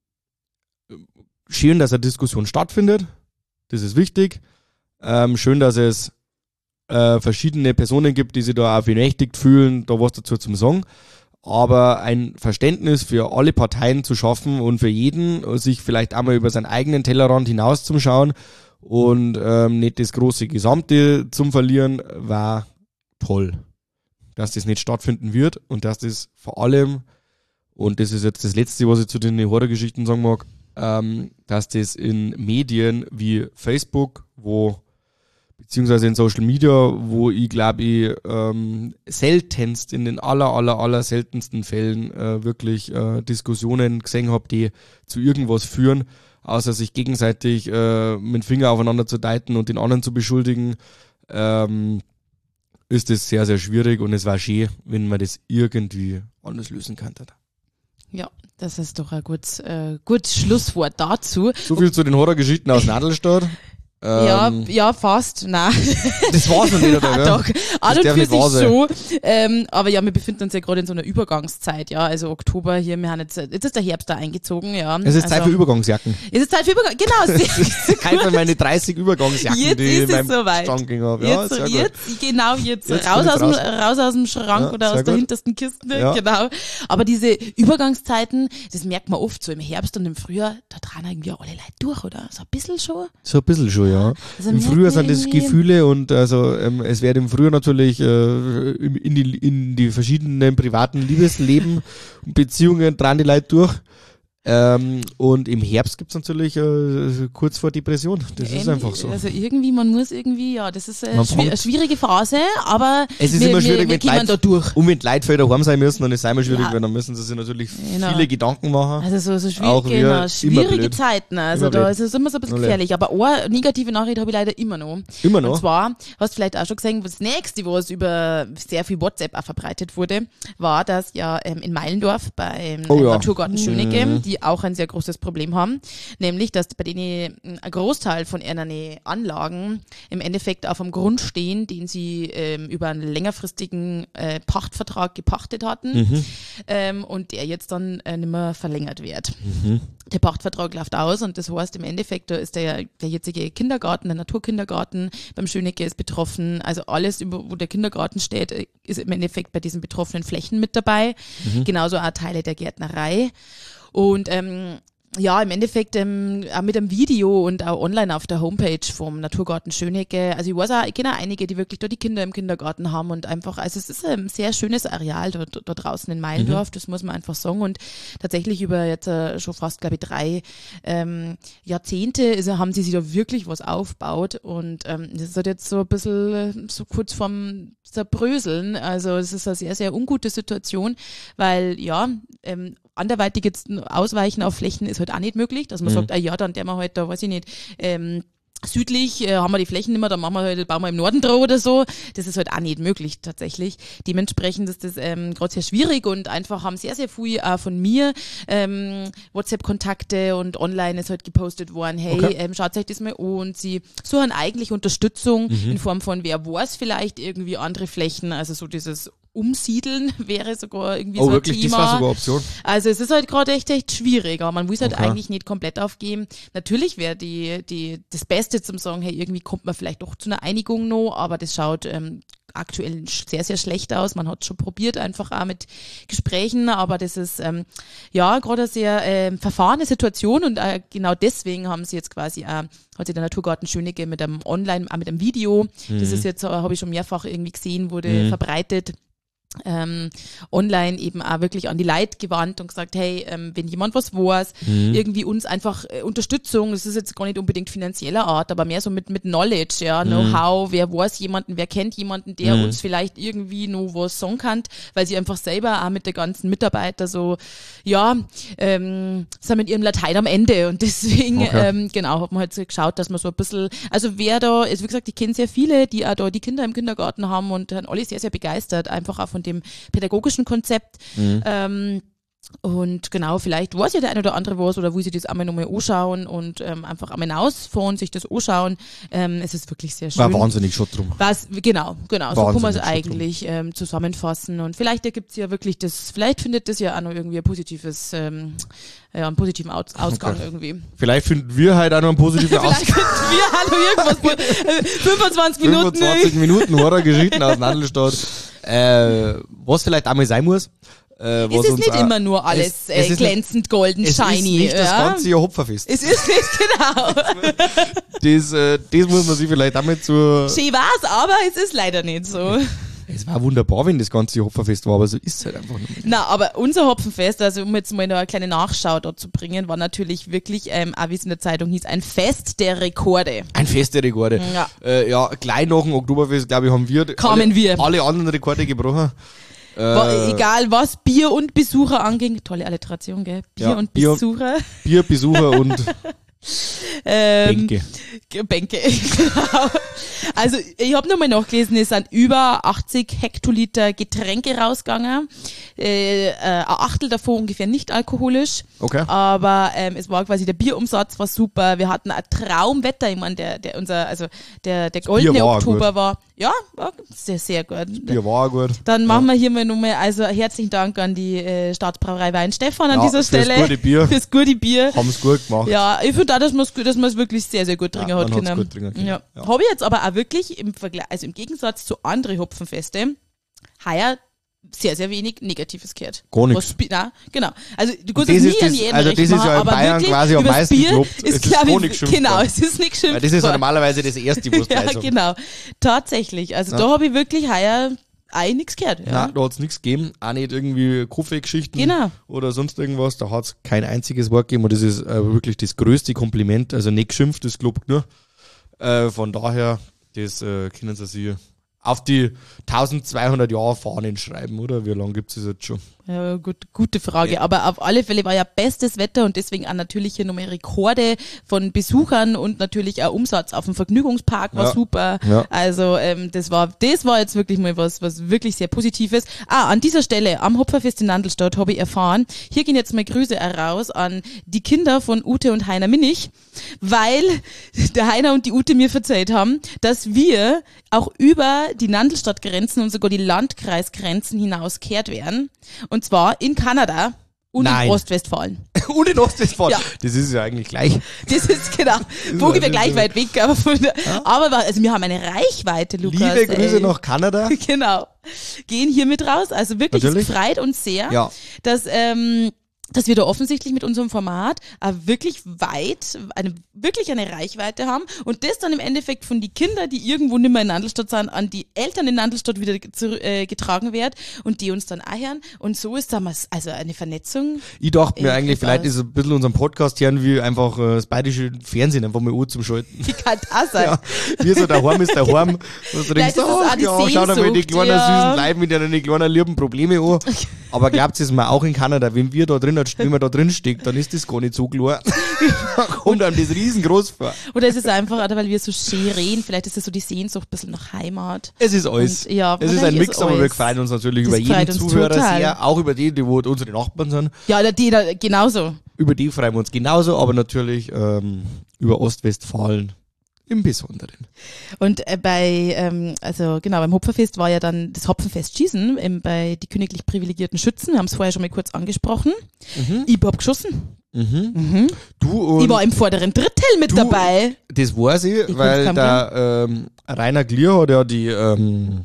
schön, dass eine Diskussion stattfindet. Das ist wichtig. Ähm, schön, dass es äh, verschiedene Personen gibt, die sich da auch benächtigt fühlen, da was dazu zum sagen. Aber ein Verständnis für alle Parteien zu schaffen und für jeden, sich vielleicht einmal über seinen eigenen Tellerrand hinaus zu schauen und ähm, nicht das große Gesamte zum Verlieren, war toll. Dass das nicht stattfinden wird und dass das vor allem, und das ist jetzt das Letzte, was ich zu den Horrorgeschichten sagen mag, ähm, dass das in Medien wie Facebook, wo beziehungsweise in Social Media, wo ich glaube ich ähm, seltenst, in den aller, aller, aller seltensten Fällen äh, wirklich äh, Diskussionen gesehen habe, die zu irgendwas führen, außer sich gegenseitig äh, mit dem Finger aufeinander zu deuten und den anderen zu beschuldigen, ähm, ist es sehr, sehr schwierig und es war schön, wenn man das irgendwie anders lösen könnte. Ja, das ist doch ein gutes, äh, gutes Schlusswort dazu. So viel zu den Horrorgeschichten aus Nadelstadt. Ja, Ähm, ja, fast, nein. Das war's noch nicht, oder? Ja, doch, an und darf für nicht wahr sich sein. schon. Ähm, aber ja, wir befinden uns ja gerade in so einer Übergangszeit, ja, also Oktober hier, wir haben jetzt, jetzt ist der Herbst da eingezogen, ja. Es ist also, Zeit für Übergangsjacken. Es ist Zeit für Übergang, genau. Zeit für meine dreißig Übergangsjacken, Jetzt die ich ist in es meinem soweit. Schrank habe. Ja, jetzt, sehr gut. jetzt, genau jetzt, Jetzt raus, kommt's aus dem, raus. raus aus dem Schrank Ja, oder sehr aus der gut. hintersten Kiste, Ja. genau. Aber diese Übergangszeiten, das merkt man oft so im Herbst und im Frühjahr, da dran irgendwie alle Leute durch, oder? So ein bisschen schon. So ein bisschen schon, ja. Also Im merkt Frühjahr man sind das irgendwie- Gefühle und also ähm, es wird im Frühjahr natürlich äh, in, die, in die verschiedenen privaten Liebesleben und Beziehungen dran die Leute durch. Ähm, und im Herbst gibt's natürlich äh, kurz vor Depression. Das ist Ähm, einfach so. Also irgendwie, man muss irgendwie, ja, das ist eine, Man schwi- kommt- eine schwierige Phase, aber Es ist wir, immer schwierig, wir, wir wenn kommen Leute- da durch. Und wenn die Leute wieder daheim sein müssen, dann ist es einmal schwierig, Ja. weil dann müssen sie sich natürlich Genau. viele Gedanken machen. Also so, so Auch schwierige, wir, genau, immer schwierige blöd. Zeiten. Also Immer da blöd. ist es immer so ein bisschen Immer gefährlich. Aber eine negative Nachricht habe ich leider immer noch. Immer Und noch. zwar, hast du vielleicht auch schon gesehen, das nächste, was über sehr viel WhatsApp auch verbreitet wurde, war, dass ja ähm, in Meilendorf beim Oh ähm, ja. Naturgarten Schönecke, Mhm. die auch ein sehr großes Problem haben, nämlich, dass bei denen ein Großteil von ihren Anlagen im Endeffekt auf einem Grund stehen, den sie ähm, über einen längerfristigen äh, Pachtvertrag gepachtet hatten Mhm. ähm, und der jetzt dann äh, nicht mehr verlängert wird. Mhm. Der Pachtvertrag läuft aus und das heißt im Endeffekt, da ist der, der jetzige Kindergarten, der Naturkindergarten beim Schönecke ist betroffen. Also alles, über, wo der Kindergarten steht, ist im Endeffekt bei diesen betroffenen Flächen mit dabei. Mhm. Genauso auch Teile der Gärtnerei. Und ähm, ja, im Endeffekt ähm, auch mit einem Video und auch online auf der Homepage vom Naturgarten Schönecke. Also ich weiß auch, ich kenne auch einige, die wirklich da die Kinder im Kindergarten haben und einfach, also es ist ein sehr schönes Areal da, da draußen in Meilendorf, mhm. das muss man einfach sagen. Und tatsächlich über jetzt äh, schon fast, glaube ich, drei ähm, Jahrzehnte ist, haben sie sich da wirklich was aufgebaut und ähm, das ist halt jetzt so ein bisschen äh, so kurz vorm Zerbröseln. Also es ist eine sehr, sehr ungute Situation, weil ja, ähm, anderweitig jetzt ausweichen auf Flächen ist halt auch nicht möglich, dass man Mhm. sagt, ah ja, dann der wir halt da, weiß ich nicht, ähm, südlich äh, haben wir die Flächen nicht mehr, dann machen wir halt, bauen wir im Norden drauf oder so. Das ist halt auch nicht möglich tatsächlich. Dementsprechend ist das ähm, gerade sehr schwierig und einfach haben sehr, sehr viel äh, von mir ähm, WhatsApp-Kontakte und online ist halt gepostet worden, hey, Okay. ähm, schaut euch das mal an und sie suchen eigentlich Unterstützung Mhm. in Form von, wer weiß vielleicht irgendwie andere Flächen, also so dieses Umsiedeln wäre sogar irgendwie Oh, so ein wirklich, Thema. das war sogar eine Option. Also es ist halt gerade echt, echt schwierig, aber man will es halt Okay. eigentlich nicht komplett aufgeben. Natürlich wäre die, die, das Beste zum sagen, hey, irgendwie kommt man vielleicht doch zu einer Einigung noch, aber das schaut ähm, aktuell sehr, sehr schlecht aus. Man hat schon probiert, einfach auch mit Gesprächen, aber das ist ähm, ja gerade eine sehr ähm, verfahrene Situation und äh, genau deswegen haben sie jetzt quasi äh, hat sich der Naturgarten Schönecke mit einem Online, auch mit einem Video, das Mhm. ist jetzt, äh, habe ich schon mehrfach irgendwie gesehen, wurde Mhm. verbreitet, ähm, online eben auch wirklich an die Leute gewandt und gesagt, hey, ähm, wenn jemand was weiß, Mhm. irgendwie uns einfach äh, Unterstützung, das ist jetzt gar nicht unbedingt finanzieller Art, aber mehr so mit mit Knowledge, ja, Know-how, wer weiß jemanden, wer kennt jemanden, der Mhm. uns vielleicht irgendwie noch was sagen kann, weil sie einfach selber auch mit der ganzen Mitarbeiter so, ja, ähm, sind mit ihrem Latein am Ende und deswegen, Okay. ähm, genau, hat man halt so geschaut, dass man so ein bisschen, also wer da, also wie gesagt, ich kenne sehr viele, die auch da die Kinder im Kindergarten haben und sind alle sehr, sehr begeistert, einfach auch von dem pädagogischen Konzept. Mhm. Ähm, und genau, vielleicht weiß ja der eine oder andere was oder will sie das einmal nochmal anschauen und ähm, einfach einmal rausfahren, sich das anschauen. Ähm, es ist wirklich sehr schön. War wahnsinnig schon drum. Was, genau, genau, so kann man es Wahnsinnig schon eigentlich ähm, zusammenfassen und vielleicht ergibt es ja wirklich das, vielleicht findet das ja auch noch irgendwie ein positives, ähm, ja, einen positiven Aus Ausgang Okay. irgendwie. Vielleicht finden wir halt auch noch einen positiven Vielleicht Ausgang. könnten wir hallo irgendwas, äh, fünfundzwanzig Minuten. fünfundzwanzig Minuten Horrorgeschichten aus Nadelstadt. Äh, was vielleicht einmal sein muss. Äh, was Es ist uns nicht auch- immer nur alles es, äh, es ist glänzend, golden, nicht, shiny. Es ist nicht das ja? ganze Jahr Hopferfest. Es ist nicht, genau. Das, äh, das muss man sich vielleicht damit zur... Schön war's, aber es ist leider nicht so. Es war wunderbar, wenn das ganze Hopferfest war, aber so ist es halt einfach nicht mehr. Na, aber unser Hopfenfest, also um jetzt mal noch eine kleine Nachschau da zu bringen, war natürlich wirklich, ähm, auch wie es in der Zeitung hieß, ein Fest der Rekorde. Ein Fest der Rekorde. Ja. Äh, ja, gleich nach dem Oktoberfest, glaube ich, haben wir, Kamen alle, wir. alle anderen Rekorde gebrochen. Äh, War, egal was Bier und Besucher anging, tolle Alliteration, gell? Bier Ja, und Bier- Besucher. Bier, Besucher und Ähm, Bänke. G- Bänke, genau. Also ich habe nochmal nachgelesen, es sind über achtzig Hektoliter Getränke rausgegangen. Äh, äh, ein Achtel davon ungefähr nicht alkoholisch. Okay. Aber ähm, es war quasi, der Bierumsatz war super. Wir hatten ein Traumwetter. Ich meine, der, der, unser, also der, der goldene Bier war Oktober gut. war, ja, war sehr, sehr gut. Bier war auch gut. Dann machen wir hier mal nochmal, also herzlichen Dank an die äh, Staatsbrauerei Weinstefan an Ja, dieser fürs Stelle. gute Bier. Fürs gute Bier. Haben es gut gemacht. Ja, ich finde auch, dass man es dass man's wirklich sehr, sehr gut trinken Ja, hat man hat's können. gut trinken können. Ja. Ja. Habe ich jetzt aber auch wirklich im Vergleich, also im Gegensatz zu anderen Hopfenfeste, heuer sehr, sehr wenig Negatives gehört. Gar nichts. Was Bi- Nein, genau. Also du kannst Das es nie ist an das- jedem also recht das ist machen, ja in aber Bayern wirklich quasi am übers meisten Bier gelobt. Es ist, ist glaube gar ich, nicht geschimpft genau, worden. es ist nicht geschimpft Weil das ist ja worden. normalerweise das Erste, was Ja, ja, sagen. genau. Tatsächlich. Also Ja. da habe ich wirklich heuer auch nichts gehört. Ja. Nein, da hat's nichts gegeben. Auch nicht irgendwie Kaffeegeschichten Genau. oder sonst irgendwas. Da hat's kein einziges Wort gegeben. Und das ist äh, wirklich das größte Kompliment. Also nicht geschimpft, das gelobt nur. Äh, von daher, das äh, können Sie sich auf die zwölfhundert Jahre Fahnen schreiben, oder? Wie lange gibt's das jetzt schon? Ja, gut, gute Frage. Ja. Aber auf alle Fälle war ja bestes Wetter und deswegen auch natürlich hier nochmal Rekorde von Besuchern und natürlich auch Umsatz auf dem Vergnügungspark war Ja. super. Ja. Also ähm, das war das war jetzt wirklich mal was was wirklich sehr Positives. Ah, an dieser Stelle am Hopferfest in Nandelstadt habe ich erfahren, hier gehen jetzt mal Grüße heraus an die Kinder von Ute und Heiner Minich, weil der Heiner und die Ute mir verzeiht haben, dass wir auch über die Nandelstadtgrenzen und sogar die Landkreisgrenzen hinausgekehrt werden. Und zwar in Kanada und Nein. in Ostwestfalen. Und in Ostwestfalen. Ja. Das ist ja eigentlich gleich. Das ist genau, wo wir gleich weit weg, aber, von der, aber war- also wir haben eine Reichweite, Lukas. Liebe Grüße ey. nach Kanada. Genau. Gehen hier mit raus. Also wirklich, Natürlich. es freut uns sehr, Ja. dass, ähm, dass wir da offensichtlich mit unserem Format äh, wirklich weit, eine, wirklich eine Reichweite haben und das dann im Endeffekt von die Kinder, die irgendwo nicht mehr in Nandelstadt sind, an die Eltern in Nandelstadt wieder zu, äh, getragen wird und die uns dann auch hören. Und so ist damals also eine Vernetzung. Ich dachte mir Ich eigentlich, find vielleicht aus. ist ein bisschen unseren Podcast hören wie einfach äh, das bayerische Fernsehen einfach mal anzuschalten. Die kann auch sein. Ja, wie so daheim ist daheim. Und du denkst, Vielleicht ist es ach auch die ja, schau dir mal die Sehnsucht, kleinen ja. süßen Leute mit ihren kleinen lieben Probleme an. Aber glaubt es mir auch in Kanada, wenn wir da drin, wenn man da drin steckt, dann ist das gar nicht so klar. Dann kommt einem das riesengroß vor. Oder ist es einfach, oder weil wir so schön reden, vielleicht ist es so die Sehnsucht ein bisschen nach Heimat. Es ist alles. Und, ja, es ist ein wahrscheinlich Mix, ist aber wir alles. freuen uns natürlich Das über freut jeden uns Zuhörer total. sehr, auch über die, die wo unsere Nachbarn sind. Ja, oder die da genauso. Über die freuen wir uns genauso, aber natürlich ähm, über Ostwestfalen im Besonderen. Und äh, bei, ähm, also genau, beim Hopferfest war ja dann das Hopfenfest Schießen ähm, bei die königlich privilegierten Schützen. Wir haben es vorher schon mal kurz angesprochen. Mhm. Ich hab geschossen. Mhm. Mhm. Du und Ich war im vorderen Drittel mit Du- dabei. das weiß ich, Ich weil kann's der ähm, Rainer Glier hat ja die, ähm,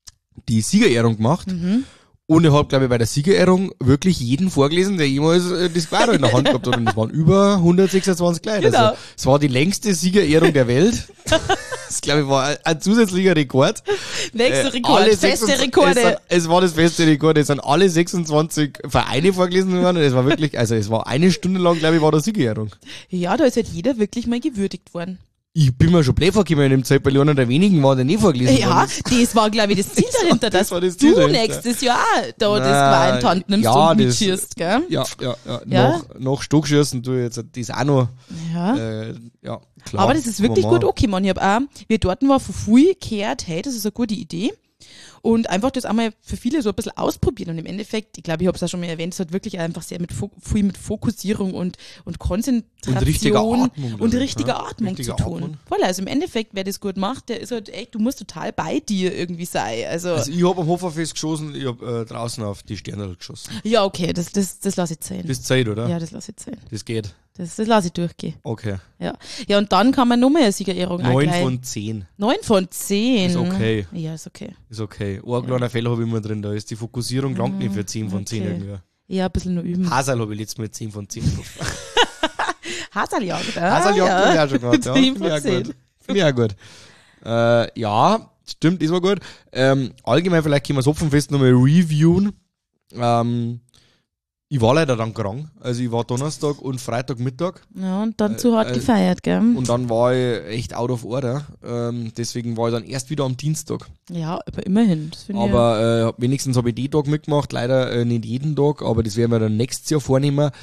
die Siegerehrung gemacht. Mhm. Und ich habe, glaube ich, bei der Siegerehrung wirklich jeden vorgelesen, der jemals äh, das Quadro in der Hand gehabt hat. Und es waren über hundertsechsundzwanzig Leute. Genau. Also, es war die längste Siegerehrung der Welt. Das, glaube ich, war ein, ein zusätzlicher Rekord. Nächster Äh, Rekord, alle feste sechsundzwanzig Rekorde. Es, sind, es war das feste Rekord. Es sind alle sechsundzwanzig Vereine vorgelesen worden. Und es war wirklich, also es war eine Stunde lang, glaube ich, war der Siegerehrung. Ja, da ist halt jeder wirklich mal gewürdigt worden. Ich bin mir schon blöd vorgekommen in dem Zeit, weil einer der wenigen war, der nicht vorgelesen Ja, worden ist. das war, glaube ich, das Ziel dahinter, das dass war das Ziel du dahinter. nächstes Jahr da das Nein, Qual in die Hand nimmst ja, und das- mitschießt, gell? Ja, ja, ja. Ja? Nach, nach Stockschießen tu ich jetzt das auch noch. Ja. Äh, ja, klar. Aber das ist wirklich kann man gut angekommen. Ich habe auch, wie dort war, von viel gehört, hey, das ist eine gute Idee. Und einfach das einmal für viele so ein bisschen ausprobieren. Und im Endeffekt, ich glaube, ich habe es auch schon mal erwähnt, es hat wirklich einfach sehr mit Fo- viel mit Fokussierung und, und Konzentration Und richtiger Atmung, und also, richtiger ja, Atmung richtiger zu tun. Atmung. Voll, also im Endeffekt, wer das gut macht, der ist halt echt, du musst total bei dir irgendwie sein. Also, Also ich hab am Hoferfest geschossen, ich hab äh, draußen auf die Sterne geschossen. ja, okay, das, das, das lasse ich zählen. Das ist Zeit, oder? Ja, das lasse ich zählen. Das geht. Das, das lasse ich durchgehen. Okay. Ja. Ja, und dann kann man nochmal eine Siegerehrung Neun angleichen. von zehn. Neun von zehn. Ist okay. Ja, ist okay. Ist okay. Ein kleiner Fehler habe ich immer drin, da ist die Fokussierung langt nicht für zehn von zehn okay. irgendwie. Ja, ein bisschen nur üben. Hasel habe ich letztes Mal zehn von zehn getroffen. Haseljagd, ah, Haseljagd habe ich auch schon gehabt. Ja, zehn finde ich von auch zehn. gut. Finde ich auch gut. Äh, ja, Stimmt, das war gut. Ähm, allgemein, vielleicht können wir das Hopfenfest nochmal reviewen. Ähm, ich war leider dann krank. Also ich war Donnerstag und Freitagmittag. Ja, und dann zu hart äh, gefeiert, gell? Und dann war ich echt out of order. Ähm, deswegen war ich dann erst wieder am Dienstag. Ja, aber immerhin. Das finde ich Aber äh, wenigstens habe ich den Tag mitgemacht. Leider äh, nicht jeden Tag, aber das werden wir dann nächstes Jahr vornehmen.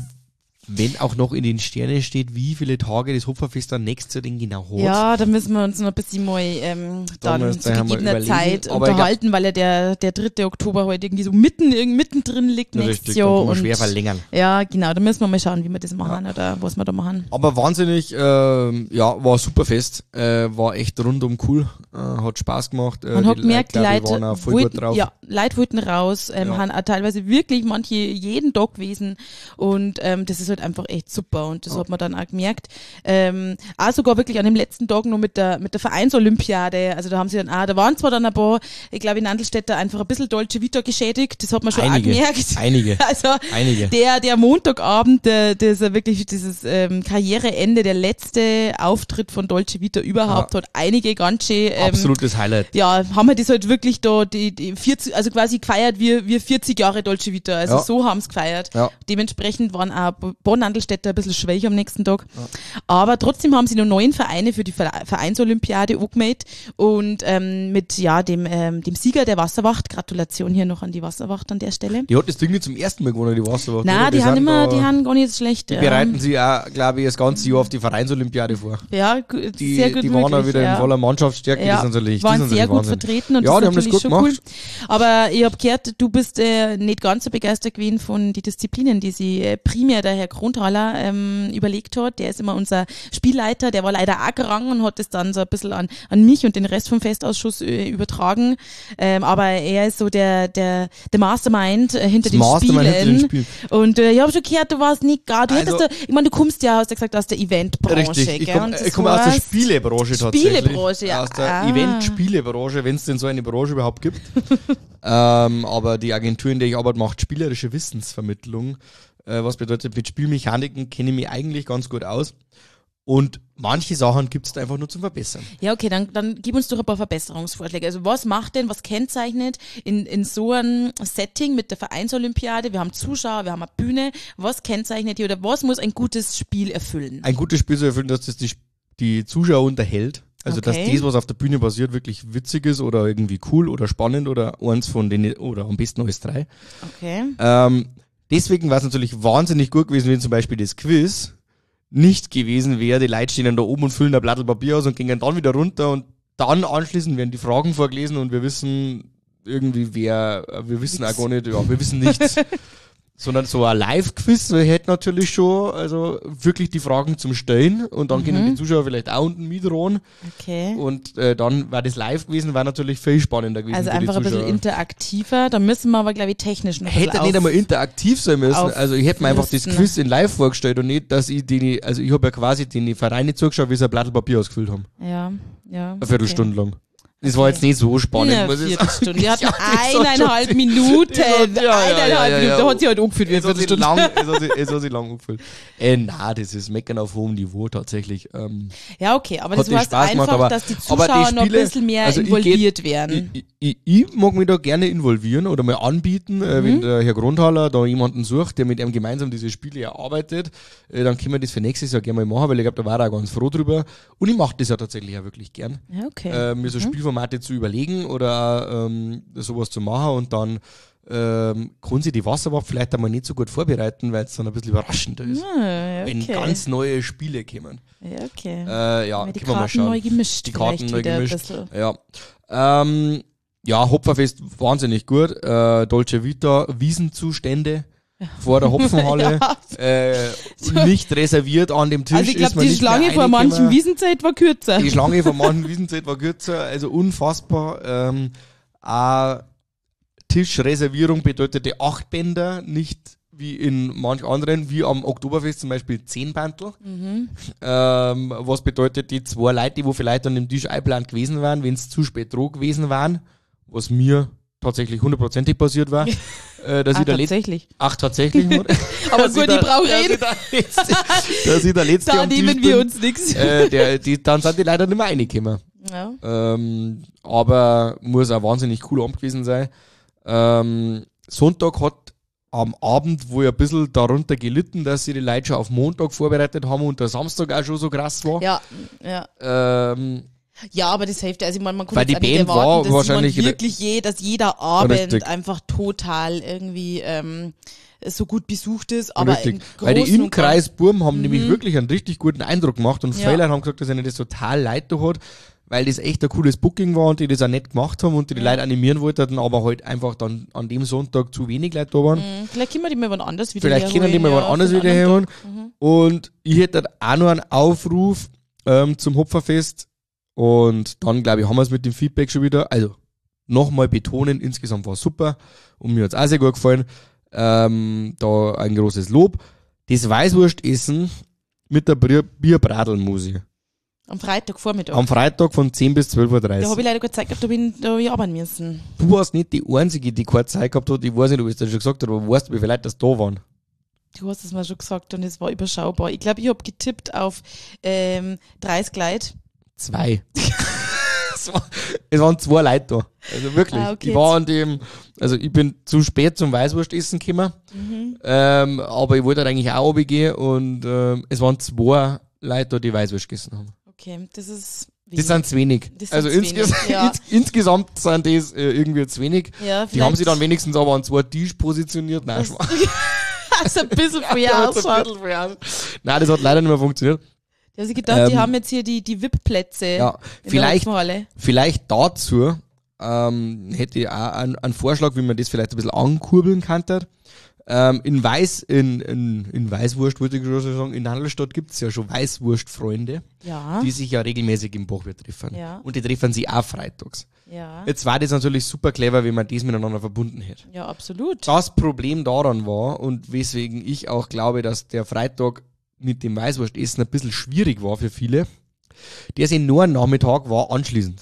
Wenn auch noch in den Sternen steht, wie viele Tage das Hopferfest dann nächstes Jahr denn genau hat. Ja, da müssen wir uns noch ein bisschen mal ähm, dann müssen zu wir einmal gegebener überlegen. Zeit Aber ich unterhalten, weil ja der, der dritte Oktober heute irgendwie so mitten irgend- mittendrin liegt Ja, nächstes richtig, Jahr. dann kann man Und schwer verlängern. ja, genau, da müssen wir mal schauen, wie wir das machen oder was wir da machen. Aber wahnsinnig, ähm, ja, war super Fest, äh, war echt rundum cool, äh, hat Spaß gemacht. Äh, Man hat die gemerkt, die Leute, glaub ich, Leute waren auch voll wollten, gut drauf. ja, Leute wollten raus, ähm, Ja. haben auch teilweise wirklich manche jeden Tag gewesen und ähm, das ist halt einfach echt super und das Ja. hat man dann auch gemerkt. Ähm, auch sogar wirklich an dem letzten Tag noch mit der mit der Vereinsolympiade, also da haben sie dann auch, da waren zwar dann ein paar, ich glaube in Nandelstädter einfach ein bisschen Dolce Vita geschädigt, das hat man schon Einige, auch gemerkt. einige, Also einige. der, der Montagabend, der, der ist ja wirklich dieses ähm, Karriereende, der letzte Auftritt von Dolce Vita überhaupt, Ja. hat einige ganz schön ähm, Absolutes Highlight. ja, haben wir das halt wirklich da, die, die vierzig, also quasi gefeiert wie, wie vierzig Jahre Dolce Vita. Also Ja. so haben es gefeiert. Ja. Dementsprechend waren auch Bonn-Nandelstädter ein bisschen schwäch am nächsten Tag. Aber trotzdem haben sie noch neun Vereine für die Vere- Vereinsolympiade angemeldet und ähm, mit ja dem, ähm, dem Sieger der Wasserwacht, Gratulation hier noch an die Wasserwacht an der Stelle. Die hat das Ding nicht zum ersten Mal gewonnen, die Wasserwacht. Na, oder? die, haben sind immer, da- die haben gar nicht so schlecht. Die ja. bereiten sich auch, glaube ich, das ganze Jahr auf die Vereinsolympiade vor. Ja, gu- Die, sehr gut die waren auch möglich, wieder ja. in voller Mannschaftsstärke, Ja, die sind natürlich, die waren sind sehr natürlich gut Wahnsinn. vertreten und Ja, das die ist haben das natürlich gut schon gemacht. cool. Aber ich hab gehört, du bist äh, nicht ganz so begeistert gewesen von die Disziplinen, die sie äh, primär der Herr Kronthaler ähm, überlegt hat. Der ist immer unser Spielleiter, der war leider auch krank und hat das dann so ein bisschen an, an mich und den Rest vom Festausschuss äh, übertragen. Ähm, aber er ist so der, der, der Mastermind äh, hinter Das den Mastermind hinter den Spielen. Spielen. Und äh, ich habe schon gehört, du warst nicht gar, du Also- hättest da, ich meine, du kommst ja, hast ja gesagt, aus der Eventbranche. Richtig, ich gell? komme Und das komm aus der heißt- Spielebranche tatsächlich. Spielebranche, ja. Aus der Ah. Event-Spielebranche, wenn es denn so eine Branche überhaupt gibt. ähm, aber die Agentur, in der ich arbeite, macht spielerische Wissensvermittlung. Äh, was bedeutet, mit Spielmechaniken kenne ich mich eigentlich ganz gut aus. Und manche Sachen gibt es einfach nur zum Verbessern. Ja, okay, dann, dann gib uns doch ein paar Verbesserungsvorschläge. Also was macht denn, was kennzeichnet in, in so einem Setting mit der Vereinsolympiade? Wir haben Zuschauer, wir haben eine Bühne. Was kennzeichnet hier oder was muss ein gutes Spiel erfüllen? Ein gutes Spiel soll erfüllen, dass das die, die Zuschauer unterhält. Also, Okay. dass das, was auf der Bühne passiert, wirklich witzig ist oder irgendwie cool oder spannend oder eins von denen, oder am besten alles drei. Okay. Ähm, deswegen war es natürlich wahnsinnig gut gewesen, wenn zum Beispiel das Quiz nicht gewesen wäre. Die Leute stehen dann da oben und füllen ein Blatt Papier aus und gehen dann wieder runter und dann anschließend werden die Fragen vorgelesen und wir wissen irgendwie wer, wir wissen auch gar nicht, ja, wir wissen nichts. Sondern so ein Live-Quiz hätte natürlich schon, also wirklich die Fragen zum Stellen und dann können die Zuschauer vielleicht auch unten mitraten Okay. und äh, dann war das live gewesen, war natürlich viel spannender gewesen Also für einfach die ein bisschen Zuschauer. interaktiver. Da müssen wir aber, glaube ich, technisch noch ein Hätte bisschen nicht auf- einmal interaktiv sein müssen. Also ich hätte mir einfach das aufrüsten. Quiz in live vorgestellt und nicht, dass ich die, also ich habe ja quasi den Vereine zugeschaut, wie sie ein Blatt Papier ausgefüllt haben. Ja, ja. Eine Viertelstunde lang. Das war Okay. jetzt nicht so spannend. Eine muss ich sagen. Viertelstunde. Wir hatten Ja, das hat eineinhalb schon- Minuten. das hat- ja, ja, eineinhalb ja, ja, Minuten. ja. Da hat sie halt angefühlt wie eine Es hat sich Viertelstunde. lang, es hat sich, es hat sich lang angefühlt. Äh, na, das ist Meckern auf hohem Niveau tatsächlich. Ähm, Ja, okay, aber Hat das dir heißt Spaß einfach, gemacht, aber- dass die aber die Zuschauer noch ein Spiele- bisschen mehr also ich involviert ich, werden. ich, ich, ich mag mich da gerne involvieren oder mal anbieten, äh, Mhm. wenn der Herr Grundhaller da jemanden sucht, der mit ihm gemeinsam diese Spiele erarbeitet, äh, dann können wir das für nächstes Jahr gerne mal machen, weil ich glaube, da war er auch ganz froh drüber. Und ich mache das ja tatsächlich auch wirklich gern. Ja, okay. Äh, mir so Spielformate zu überlegen oder ähm, sowas zu machen und dann ähm, kann sich die Wasserwacht vielleicht einmal nicht so gut vorbereiten, weil es dann ein bisschen überraschender ist. Ah, ja, Wenn okay. ganz neue Spiele kommen. Ja, okay. Äh, ja, Weil die können wir mal Karten schauen. neu gemischt. Die Karten vielleicht neu wieder ein gemischt. bisschen. Ja. Ähm, ja, Hopferfest wahnsinnig gut. Äh, Dolce Vita, Wiesenzustände vor der Hopfenhalle. Ja. äh, nicht reserviert an dem Tisch. Also ich ist glaube, man die nicht mehr Schlange vor manchen reingekommen. Wiesenzeit war kürzer. Die Schlange von manchen Wiesenzeit war kürzer, also unfassbar. Ähm, auch Tischreservierung bedeutete acht Bänder, nicht wie in manch anderen, wie am Oktoberfest zum Beispiel zehn Bantel. Mhm. Ähm, was bedeutet, die zwei Leute, die wo vielleicht an dem Tisch eingeplant gewesen waren, wenn es zu spät dran gewesen waren, was mir tatsächlich hundertprozentig passiert war, äh, dass Ah, ich der Letzte, tatsächlich. ach tatsächlich, Aber Dass gut, ich ich der- brauche dass reden. ich der Letzte, dass ich der Letzte Da am Tisch nehmen wir bin. uns nichts. Äh, der, die, dann sind die leider nicht mehr reingekommen. Ja. Ähm, aber muss auch wahnsinnig cool Abend gewesen sein. Ähm, Sonntag hat am Abend wohl ein bisschen darunter gelitten, dass sie die Leute schon auf Montag vorbereitet haben und der Samstag auch schon so krass war. Ja, ja. Ähm, Ja, aber das hilft. Also ich meine, man kann Weil jetzt die auch nicht Band war erwarten, dass wahrscheinlich jemand wirklich je, dass jeder Abend Richtig. einfach total irgendwie ähm, so gut besucht ist. Aber richtig. im Weil die Großen und Imkreis Burm haben Mhm. nämlich wirklich einen richtig guten Eindruck gemacht und Ja. viele haben gesagt, dass ihnen das total leid da hat, weil das echt ein cooles Booking war und die das auch nett gemacht haben und die, die Ja. Leute animieren wollten, aber halt einfach dann an dem Sonntag zu wenig Leute da waren. Mhm. Vielleicht können wir die mal wann anders wieder Vielleicht können die herholen, mal ja, wann anders für einen wieder anderen herholen. Tag. Mhm. Und ich hätte auch noch einen Aufruf ähm, zum Hopferfest. Und dann, glaube ich, haben wir es mit dem Feedback schon wieder. Also, nochmal betonen, insgesamt war es super. Und mir hat es auch sehr gut gefallen. Ähm, da ein großes Lob. Das Weißwurstessen mit der Bier- Bierbradelmusik. Am Freitag Vormittag. Am Freitag von zehn bis zwölf Uhr Da habe dreißig. ich leider keine Zeit gehabt, da bin da hab ich arbeiten müssen. Du warst nicht die Einzige, die keine Zeit gehabt hat. Ich weiß nicht, ob ich es dir schon gesagt habe, aber weißt du, wie viele Leute das da waren? Du hast es mal schon gesagt und es war überschaubar. Ich glaube, ich habe getippt auf ähm, dreißig Leute. Zwei. es, war, es waren zwei Leute da. Also wirklich. Ah, okay. Ich war an dem, also ich bin zu spät zum Weißwurstessen gekommen, Mhm. ähm, aber ich wollte halt eigentlich auch runtergehen und ähm, es waren zwei Leute da, die Weißwurst gegessen haben. Okay, das ist Das sind zu wenig. Das sind also zu insges wenig, ja. ins insgesamt sind das äh, irgendwie zu wenig. Ja, Die haben sich dann vielleicht- wenigstens aber an zwei Tisch positioniert. Nein, Das- Schmarrn. Also ein bisschen früher Ja, das hat ein ausschaut. bisschen früh aus. Nein, das hat leider nicht mehr funktioniert. Da habe ich gedacht, die Ähm, haben jetzt hier die, die V I P-Plätze Ja, in vielleicht der Hopfenhalle. Vielleicht dazu ähm, hätte ich auch einen, einen Vorschlag, wie man das vielleicht ein bisschen ankurbeln könnte. Ähm, in Weiß, in, in, in Weißwurst, würde ich schon sagen, in Handelsstadt gibt es ja schon Weißwurstfreunde, Ja, die sich ja regelmäßig im Bachwirt treffen. Ja. Und die treffen sich auch freitags. ja, Jetzt war das natürlich super clever, wenn man das miteinander verbunden hätte. ja, absolut. Das Problem daran war und weswegen ich auch glaube, dass der Freitag mit dem Weißwurstessen ein bisschen schwierig war für viele, der Seniorennachmittag war anschließend.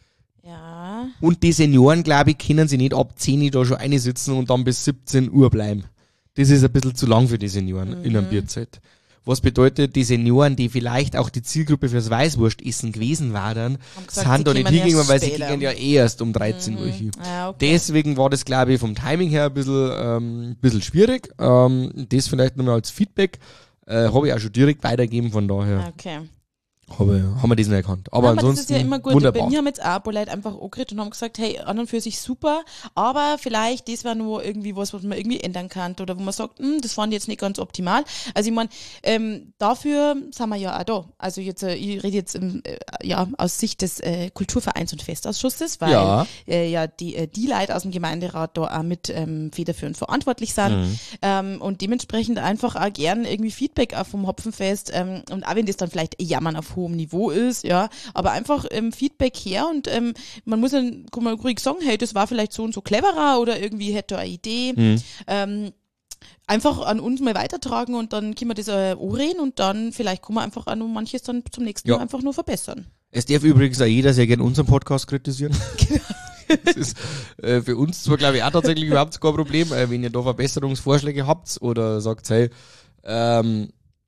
Ja, Und die Senioren, glaube ich, können sie nicht ab zehn Uhr da schon einsitzen und dann bis siebzehn Uhr bleiben. Das ist ein bisschen zu lang für die Senioren Mhm. in einem Bierzeit. Was bedeutet, die Senioren, die vielleicht auch die Zielgruppe fürs Weißwurstessen gewesen waren, Haben gesagt, sie sind da nicht kommen hingegangen, erst weil sie später. gingen ja eh erst um dreizehn Uhr hin. ja, okay. Deswegen war das, glaube ich, vom Timing her ein bisschen, ähm, ein bisschen schwierig. Ähm, das vielleicht nochmal als Feedback. Äh, habe ich auch schon direkt weitergegeben, von daher Okay. habe, haben wir das nicht erkannt. Aber Ja, aber ansonsten das ist ja immer gut. wunderbar. Bei mir haben jetzt auch ein paar Leute einfach angeredet und haben gesagt, hey, an und für sich super, aber vielleicht das wäre nur irgendwie was, was man irgendwie ändern kann oder wo man sagt, hm, das fand ich jetzt nicht ganz optimal. Also ich meine, ähm, dafür sind wir ja auch da. Also jetzt, äh, ich rede jetzt im, äh, ja, aus Sicht des äh, Kulturvereins und Festausschusses, weil Ja. äh, ja die, äh, die Leute aus dem Gemeinderat da auch mit ähm, federführend verantwortlich sind Mhm. ähm, und dementsprechend einfach auch gern irgendwie Feedback auch vom Hopfenfest ähm, und auch wenn das dann vielleicht Jammern auf hohem Niveau ist, ja, aber einfach ähm, Feedback her und ähm, man muss dann, kann man ruhig sagen, hey, das war vielleicht so und so cleverer oder irgendwie hätte eine Idee. Mhm. Ähm, einfach an uns mal weitertragen und dann können wir das äh, anreden und dann vielleicht kann man einfach auch noch manches dann zum nächsten Ja. Mal einfach nur verbessern. Es darf übrigens auch jeder sehr gerne unseren Podcast kritisieren. Das ist äh, für uns zwar, glaube ich, auch tatsächlich überhaupt kein Problem, äh, wenn ihr da Verbesserungsvorschläge habt oder sagt, hey, ähm,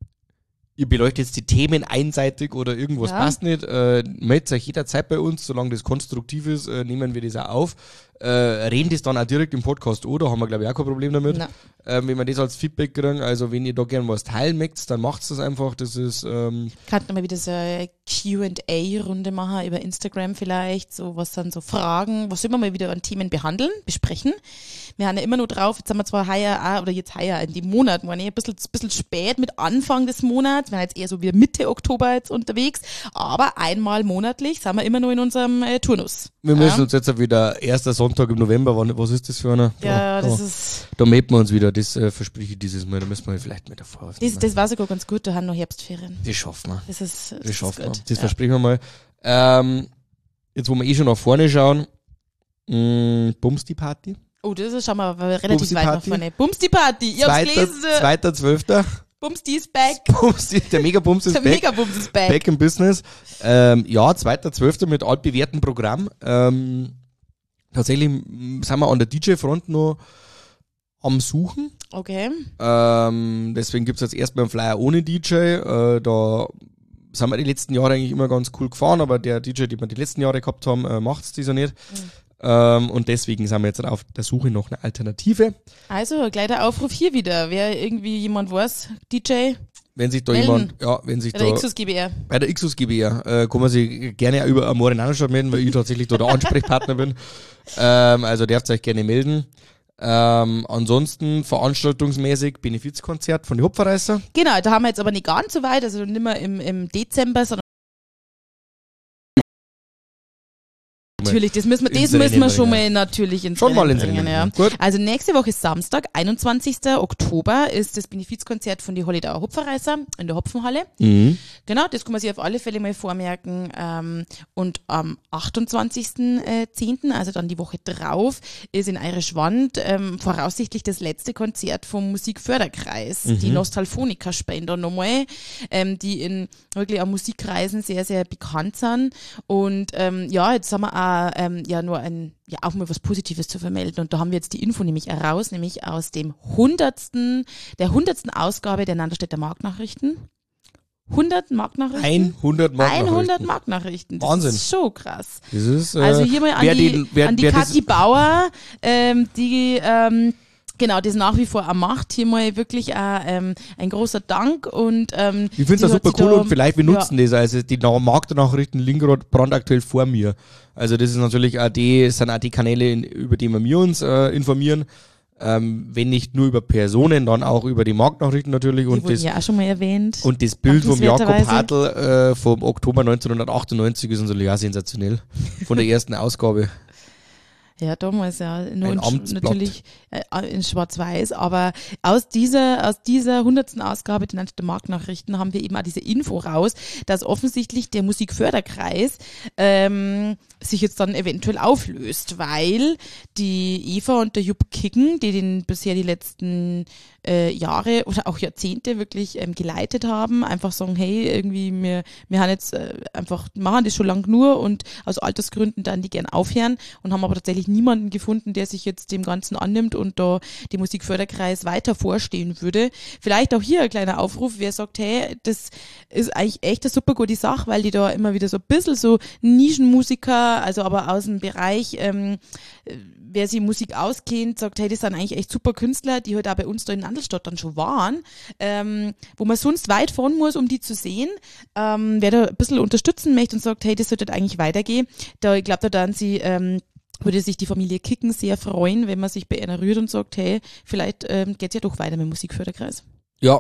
ihr beleuchtet jetzt die Themen einseitig oder irgendwas Ja. passt nicht, äh, meldet euch jederzeit bei uns, solange das konstruktiv ist, äh, nehmen wir das auch auf. Äh, reden das dann auch direkt im Podcast oder, haben wir, glaube ich, auch kein Problem damit. Na. Ähm, wenn wir das als Feedback kriegen, also wenn ihr da gerne was teilen möchtet, dann macht's das einfach, das ist, ähm, Könnten wir wieder so eine Q and A-Runde machen über Instagram vielleicht, so was dann so Fragen, was immer mal wieder an Themen behandeln, besprechen. Wir haben ja immer nur drauf, jetzt haben wir zwar heuer auch, oder jetzt heuer in dem Monat, waren eh ein bisschen, bisschen spät mit Anfang des Monats, wir waren jetzt eher so wie Mitte Oktober jetzt unterwegs, aber einmal monatlich sind wir immer nur in unserem äh, Turnus. wir müssen ja. uns jetzt auch wieder, erster Sonntag im November, wann, was ist das für einer? Ja, da, das da, ist, da melden wir uns wieder, das äh, verspreche ich dieses Mal, da müssen wir vielleicht mit davor das, aufnehmen. das war sogar ganz gut, da haben noch Herbstferien. Das schaffen wir. Das ist, das, Das ist schaffen wir. gut. Das ja. versprechen wir mal. Ähm, jetzt, wo wir eh schon nach vorne schauen, mh, Bums die Party. Oh, das ist schon mal relativ Bums die weit nach Party. vorne. Bums die Party, ich hab's Zweiter, gelesen. zweiter Zwölfter. Bums die ist back. Bums, die- der Mega-Bums ist Der back. Megabums ist back. Back im Business. Ähm, ja, zweiter Zwölfter mit altbewährtem Programm. Ähm, tatsächlich mh, sind wir an der D J-Front noch am Suchen. Okay. Ähm, deswegen gibt's jetzt erstmal einen Flyer ohne D J. Äh, da sind wir die letzten Jahre eigentlich immer ganz cool gefahren, aber der D J, den wir die letzten Jahre gehabt haben, äh, macht es dieser nicht. Mhm. Ähm, und deswegen sind wir jetzt auf der Suche nach einer Alternative. Also, gleich der Aufruf hier wieder. Wer irgendwie jemand weiß, D J, wenn sich da melden. jemand, ja, wenn sich bei da... der Ixus G B R. Bei der Ixus G B R äh, kann man sich gerne auch über Amore in Annenstadt melden, weil ich tatsächlich da der Ansprechpartner bin. Ähm, also dürft ihr euch gerne melden. Ähm, ansonsten veranstaltungsmäßig Benefizkonzert von den Hopferreißer. Genau, da haben wir jetzt aber nicht ganz so weit, also nicht mehr im, im Dezember, sondern natürlich, das müssen wir, das müssen wir schon mal natürlich ins Schon mal ins bringen, ja. Gut. Also nächste Woche ist Samstag, einundzwanzigster Oktober, ist das Benefizkonzert von die Holledauer Hopferreißer in der Hopfenhalle. Mhm. Genau, das kann man sich auf alle Fälle mal vormerken. Ähm, und am achtundzwanzigsten zehnten, also dann die Woche drauf, ist in Eirischwand ähm, voraussichtlich das letzte Konzert vom Musikförderkreis. Mhm. Die Nostalphoniker spielen da nochmal, ähm, die in wirklich an Musikkreisen sehr, sehr bekannt sind. Und ähm, ja, jetzt haben wir auch ähm, ja nur ein, ja auch mal was Positives zu vermelden. Und da haben wir jetzt die Info nämlich heraus, nämlich aus dem hundertsten, der hundertsten Ausgabe der Nanderstädter Marktnachrichten. hundert Marktnachrichten? hundert Marktnachrichten. hundert Marktnachrichten. Das Wahnsinn. ist schon krass. Das ist, äh, also hier mal an die, den, wer, an die Kathi Bauer, ähm, die ähm, genau das nach wie vor auch macht. Hier mal wirklich auch, ähm, ein großer Dank. Und ähm, ich finde es super cool da, und vielleicht wir nutzen ja. das. Also die Marktnachrichten liegen gerade brandaktuell vor mir. Also das ist natürlich auch die, sind auch die Kanäle, über die wir uns äh, informieren. Ähm, wenn nicht nur über Personen, dann auch über die Marktnachrichten natürlich. Die und wurden das, ja auch schon mal erwähnt. Und das Bild vom Jakob Hartl äh, vom Oktober neunzehnhundertachtundneunzig ist natürlich auch sensationell. Von der ersten Ausgabe. Ja, damals ja nur ein in, natürlich äh, in Schwarz-Weiß, aber aus dieser aus dieser hundertsten Ausgabe der Marktnachrichten haben wir eben auch diese Info raus, dass offensichtlich der Musikförderkreis ähm, sich jetzt dann eventuell auflöst, weil die Eva und der Jupp Kicken, die den bisher die letzten äh, Jahre oder auch Jahrzehnte wirklich ähm, geleitet haben, einfach sagen, hey, irgendwie wir wir haben jetzt äh, einfach machen das schon lang nur und aus Altersgründen dann die gern aufhören und haben aber tatsächlich niemanden gefunden, der sich jetzt dem Ganzen annimmt und da dem Musikförderkreis weiter vorstehen würde. Vielleicht auch hier ein kleiner Aufruf, wer sagt, hey, das ist eigentlich echt eine super gute Sache, weil die da immer wieder so ein bisschen so Nischenmusiker, also aber aus dem Bereich, ähm, wer sich Musik auskennt, sagt, hey, das sind eigentlich echt super Künstler, die halt auch bei uns da in Nandelstadt dann schon waren, ähm, wo man sonst weit fahren muss, um die zu sehen. Ähm, wer da ein bisschen unterstützen möchte und sagt, hey, das sollte eigentlich weitergehen, da, ich glaube, da dann sie ähm, würde sich die Familie Kicken sehr freuen, wenn man sich bei einer rührt und sagt, hey, vielleicht ähm, geht's ja doch weiter mit dem Musikförderkreis. Ja,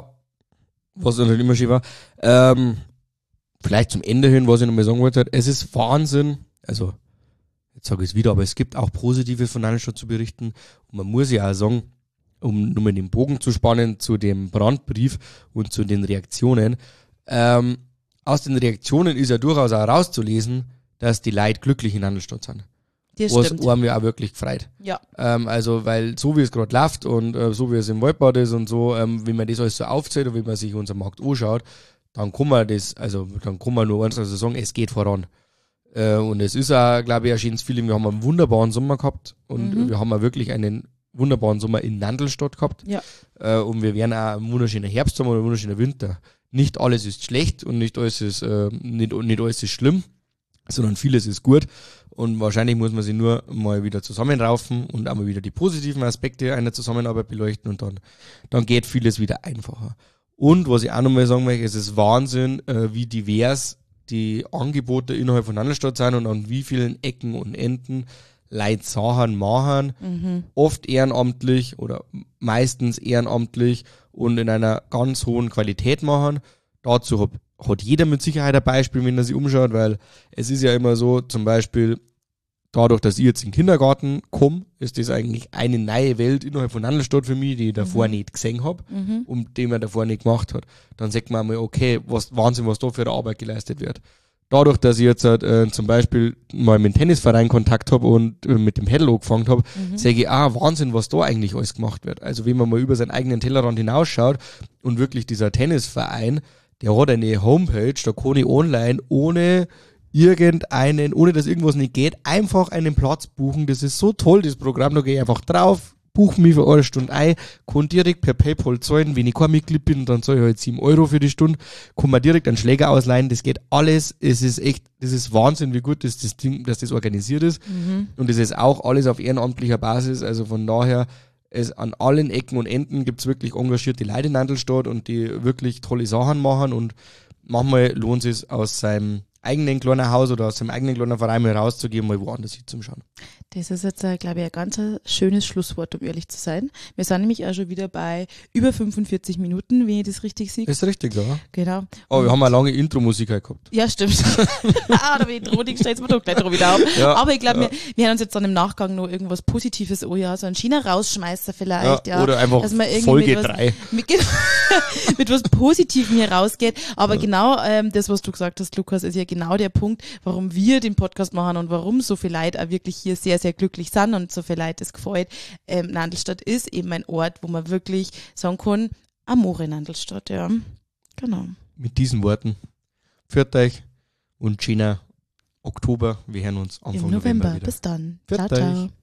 was natürlich immer schön war. Ähm, vielleicht zum Ende hin, was ich nochmal sagen wollte, es ist Wahnsinn, also jetzt sage ich es wieder, aber es gibt auch Positives von Nandelstadt zu berichten und man muss ja auch sagen, um nur mal den Bogen zu spannen zu dem Brandbrief und zu den Reaktionen, ähm, aus den Reaktionen ist ja durchaus auch rauszulesen, dass die Leute glücklich in Nandelstadt sind. Das was stimmt. haben wir auch wirklich gefreut. Ja. Ähm, also, weil so wie es gerade läuft und äh, so wie es im Waldbad ist und so, ähm, wenn man das alles so aufzählt und wenn man sich unseren Markt anschaut, dann kann man das, also dann kann man nur eins also sagen, es geht voran. Äh, und es ist auch, glaube ich, ein schönes Feeling. Wir haben einen wunderbaren Sommer gehabt und mhm. wir haben auch wirklich einen wunderbaren Sommer in Nandelstadt gehabt. Ja. Äh, und wir werden auch einen wunderschönen Herbstsommer und einen wunderschönen Winter. Nicht alles ist schlecht und nicht alles ist, äh, nicht, nicht alles ist schlimm, sondern vieles ist gut. Und wahrscheinlich muss man sich nur mal wieder zusammenraufen und auch mal wieder die positiven Aspekte einer Zusammenarbeit beleuchten und dann, dann geht vieles wieder einfacher. Und was ich auch nochmal sagen möchte, es ist Wahnsinn, äh, wie divers die Angebote innerhalb von Nandelstadt sind und an wie vielen Ecken und Enden Leute Sachen machen, mhm. oft ehrenamtlich oder meistens ehrenamtlich und in einer ganz hohen Qualität machen. Dazu hat, hat jeder mit Sicherheit ein Beispiel, wenn er sich umschaut, weil es ist ja immer so, zum Beispiel dadurch, dass ich jetzt in den Kindergarten komme, ist das eigentlich eine neue Welt innerhalb von Nandelstadt für mich, die ich davor mhm. nicht gesehen habe mhm. und die man davor nicht gemacht hat. Dann sagt man einmal, okay, was Wahnsinn, was da für eine Arbeit geleistet wird. Dadurch, dass ich jetzt äh, zum Beispiel mal mit dem Tennisverein Kontakt habe und äh, mit dem Pedal angefangen habe, mhm. sage ich, ah, Wahnsinn, was da eigentlich alles gemacht wird. Also wenn man mal über seinen eigenen Tellerrand hinausschaut und wirklich dieser Tennisverein, der hat eine Homepage, da kann ich online ohne irgendeinen, ohne dass irgendwas nicht geht, einfach einen Platz buchen. Das ist so toll, das Programm, da gehe ich einfach drauf, buche mich für eine Stunde ein, kann direkt per PayPal zahlen, wenn ich kein Mitglied bin, dann zahle ich halt sieben Euro für die Stunde, kann man direkt einen Schläger ausleihen, das geht alles, es ist echt, das ist Wahnsinn, wie gut das, das Ding, dass das organisiert ist Mhm. und das ist auch alles auf ehrenamtlicher Basis, also von daher, es an allen Ecken und Enden gibt's wirklich engagierte Leute in Nandelstadt und die wirklich tolle Sachen machen und manchmal lohnt es sich aus seinem eigenen kleinen Haus oder aus seinem eigenen kleinen Verein mal rauszugehen, mal woanders hinzuschauen. Das ist jetzt, äh, glaube ich, ein ganz äh, schönes Schlusswort, um ehrlich zu sein. Wir sind nämlich auch schon wieder bei über fünfundvierzig Minuten, wenn ich das richtig sehe. Ist richtig, ja. Genau. Aber wir haben eine lange Intro-Musik halt gehabt. Ja, stimmt. ah, da bin ich drohig, stell's mir doch gleich drauf wieder auf. Ja, Aber ich glaube, ja. wir, wir haben uns jetzt dann im Nachgang noch irgendwas Positives, oh ja, so ein China-Rausschmeißer vielleicht, ja. Oder einfach Dass man irgendwie Folge mit was- drei. Mit, mit was Positivem hier rausgeht. Aber genau ähm, das, was du gesagt hast, Lukas, ist ja genau der Punkt, warum wir den Podcast machen und warum so viele Leute auch wirklich hier sehr, sehr glücklich sind und so viele Leute es gefällt. Ähm, Nandelstadt ist eben ein Ort, wo man wirklich sagen kann, Amore Nandelstadt, ja. Genau. Mit diesen Worten. Pfiat euch und schöner Oktober. Wir hören uns Anfang Im November. November wieder. Bis dann. Pfiat Ciao, ciao. euch.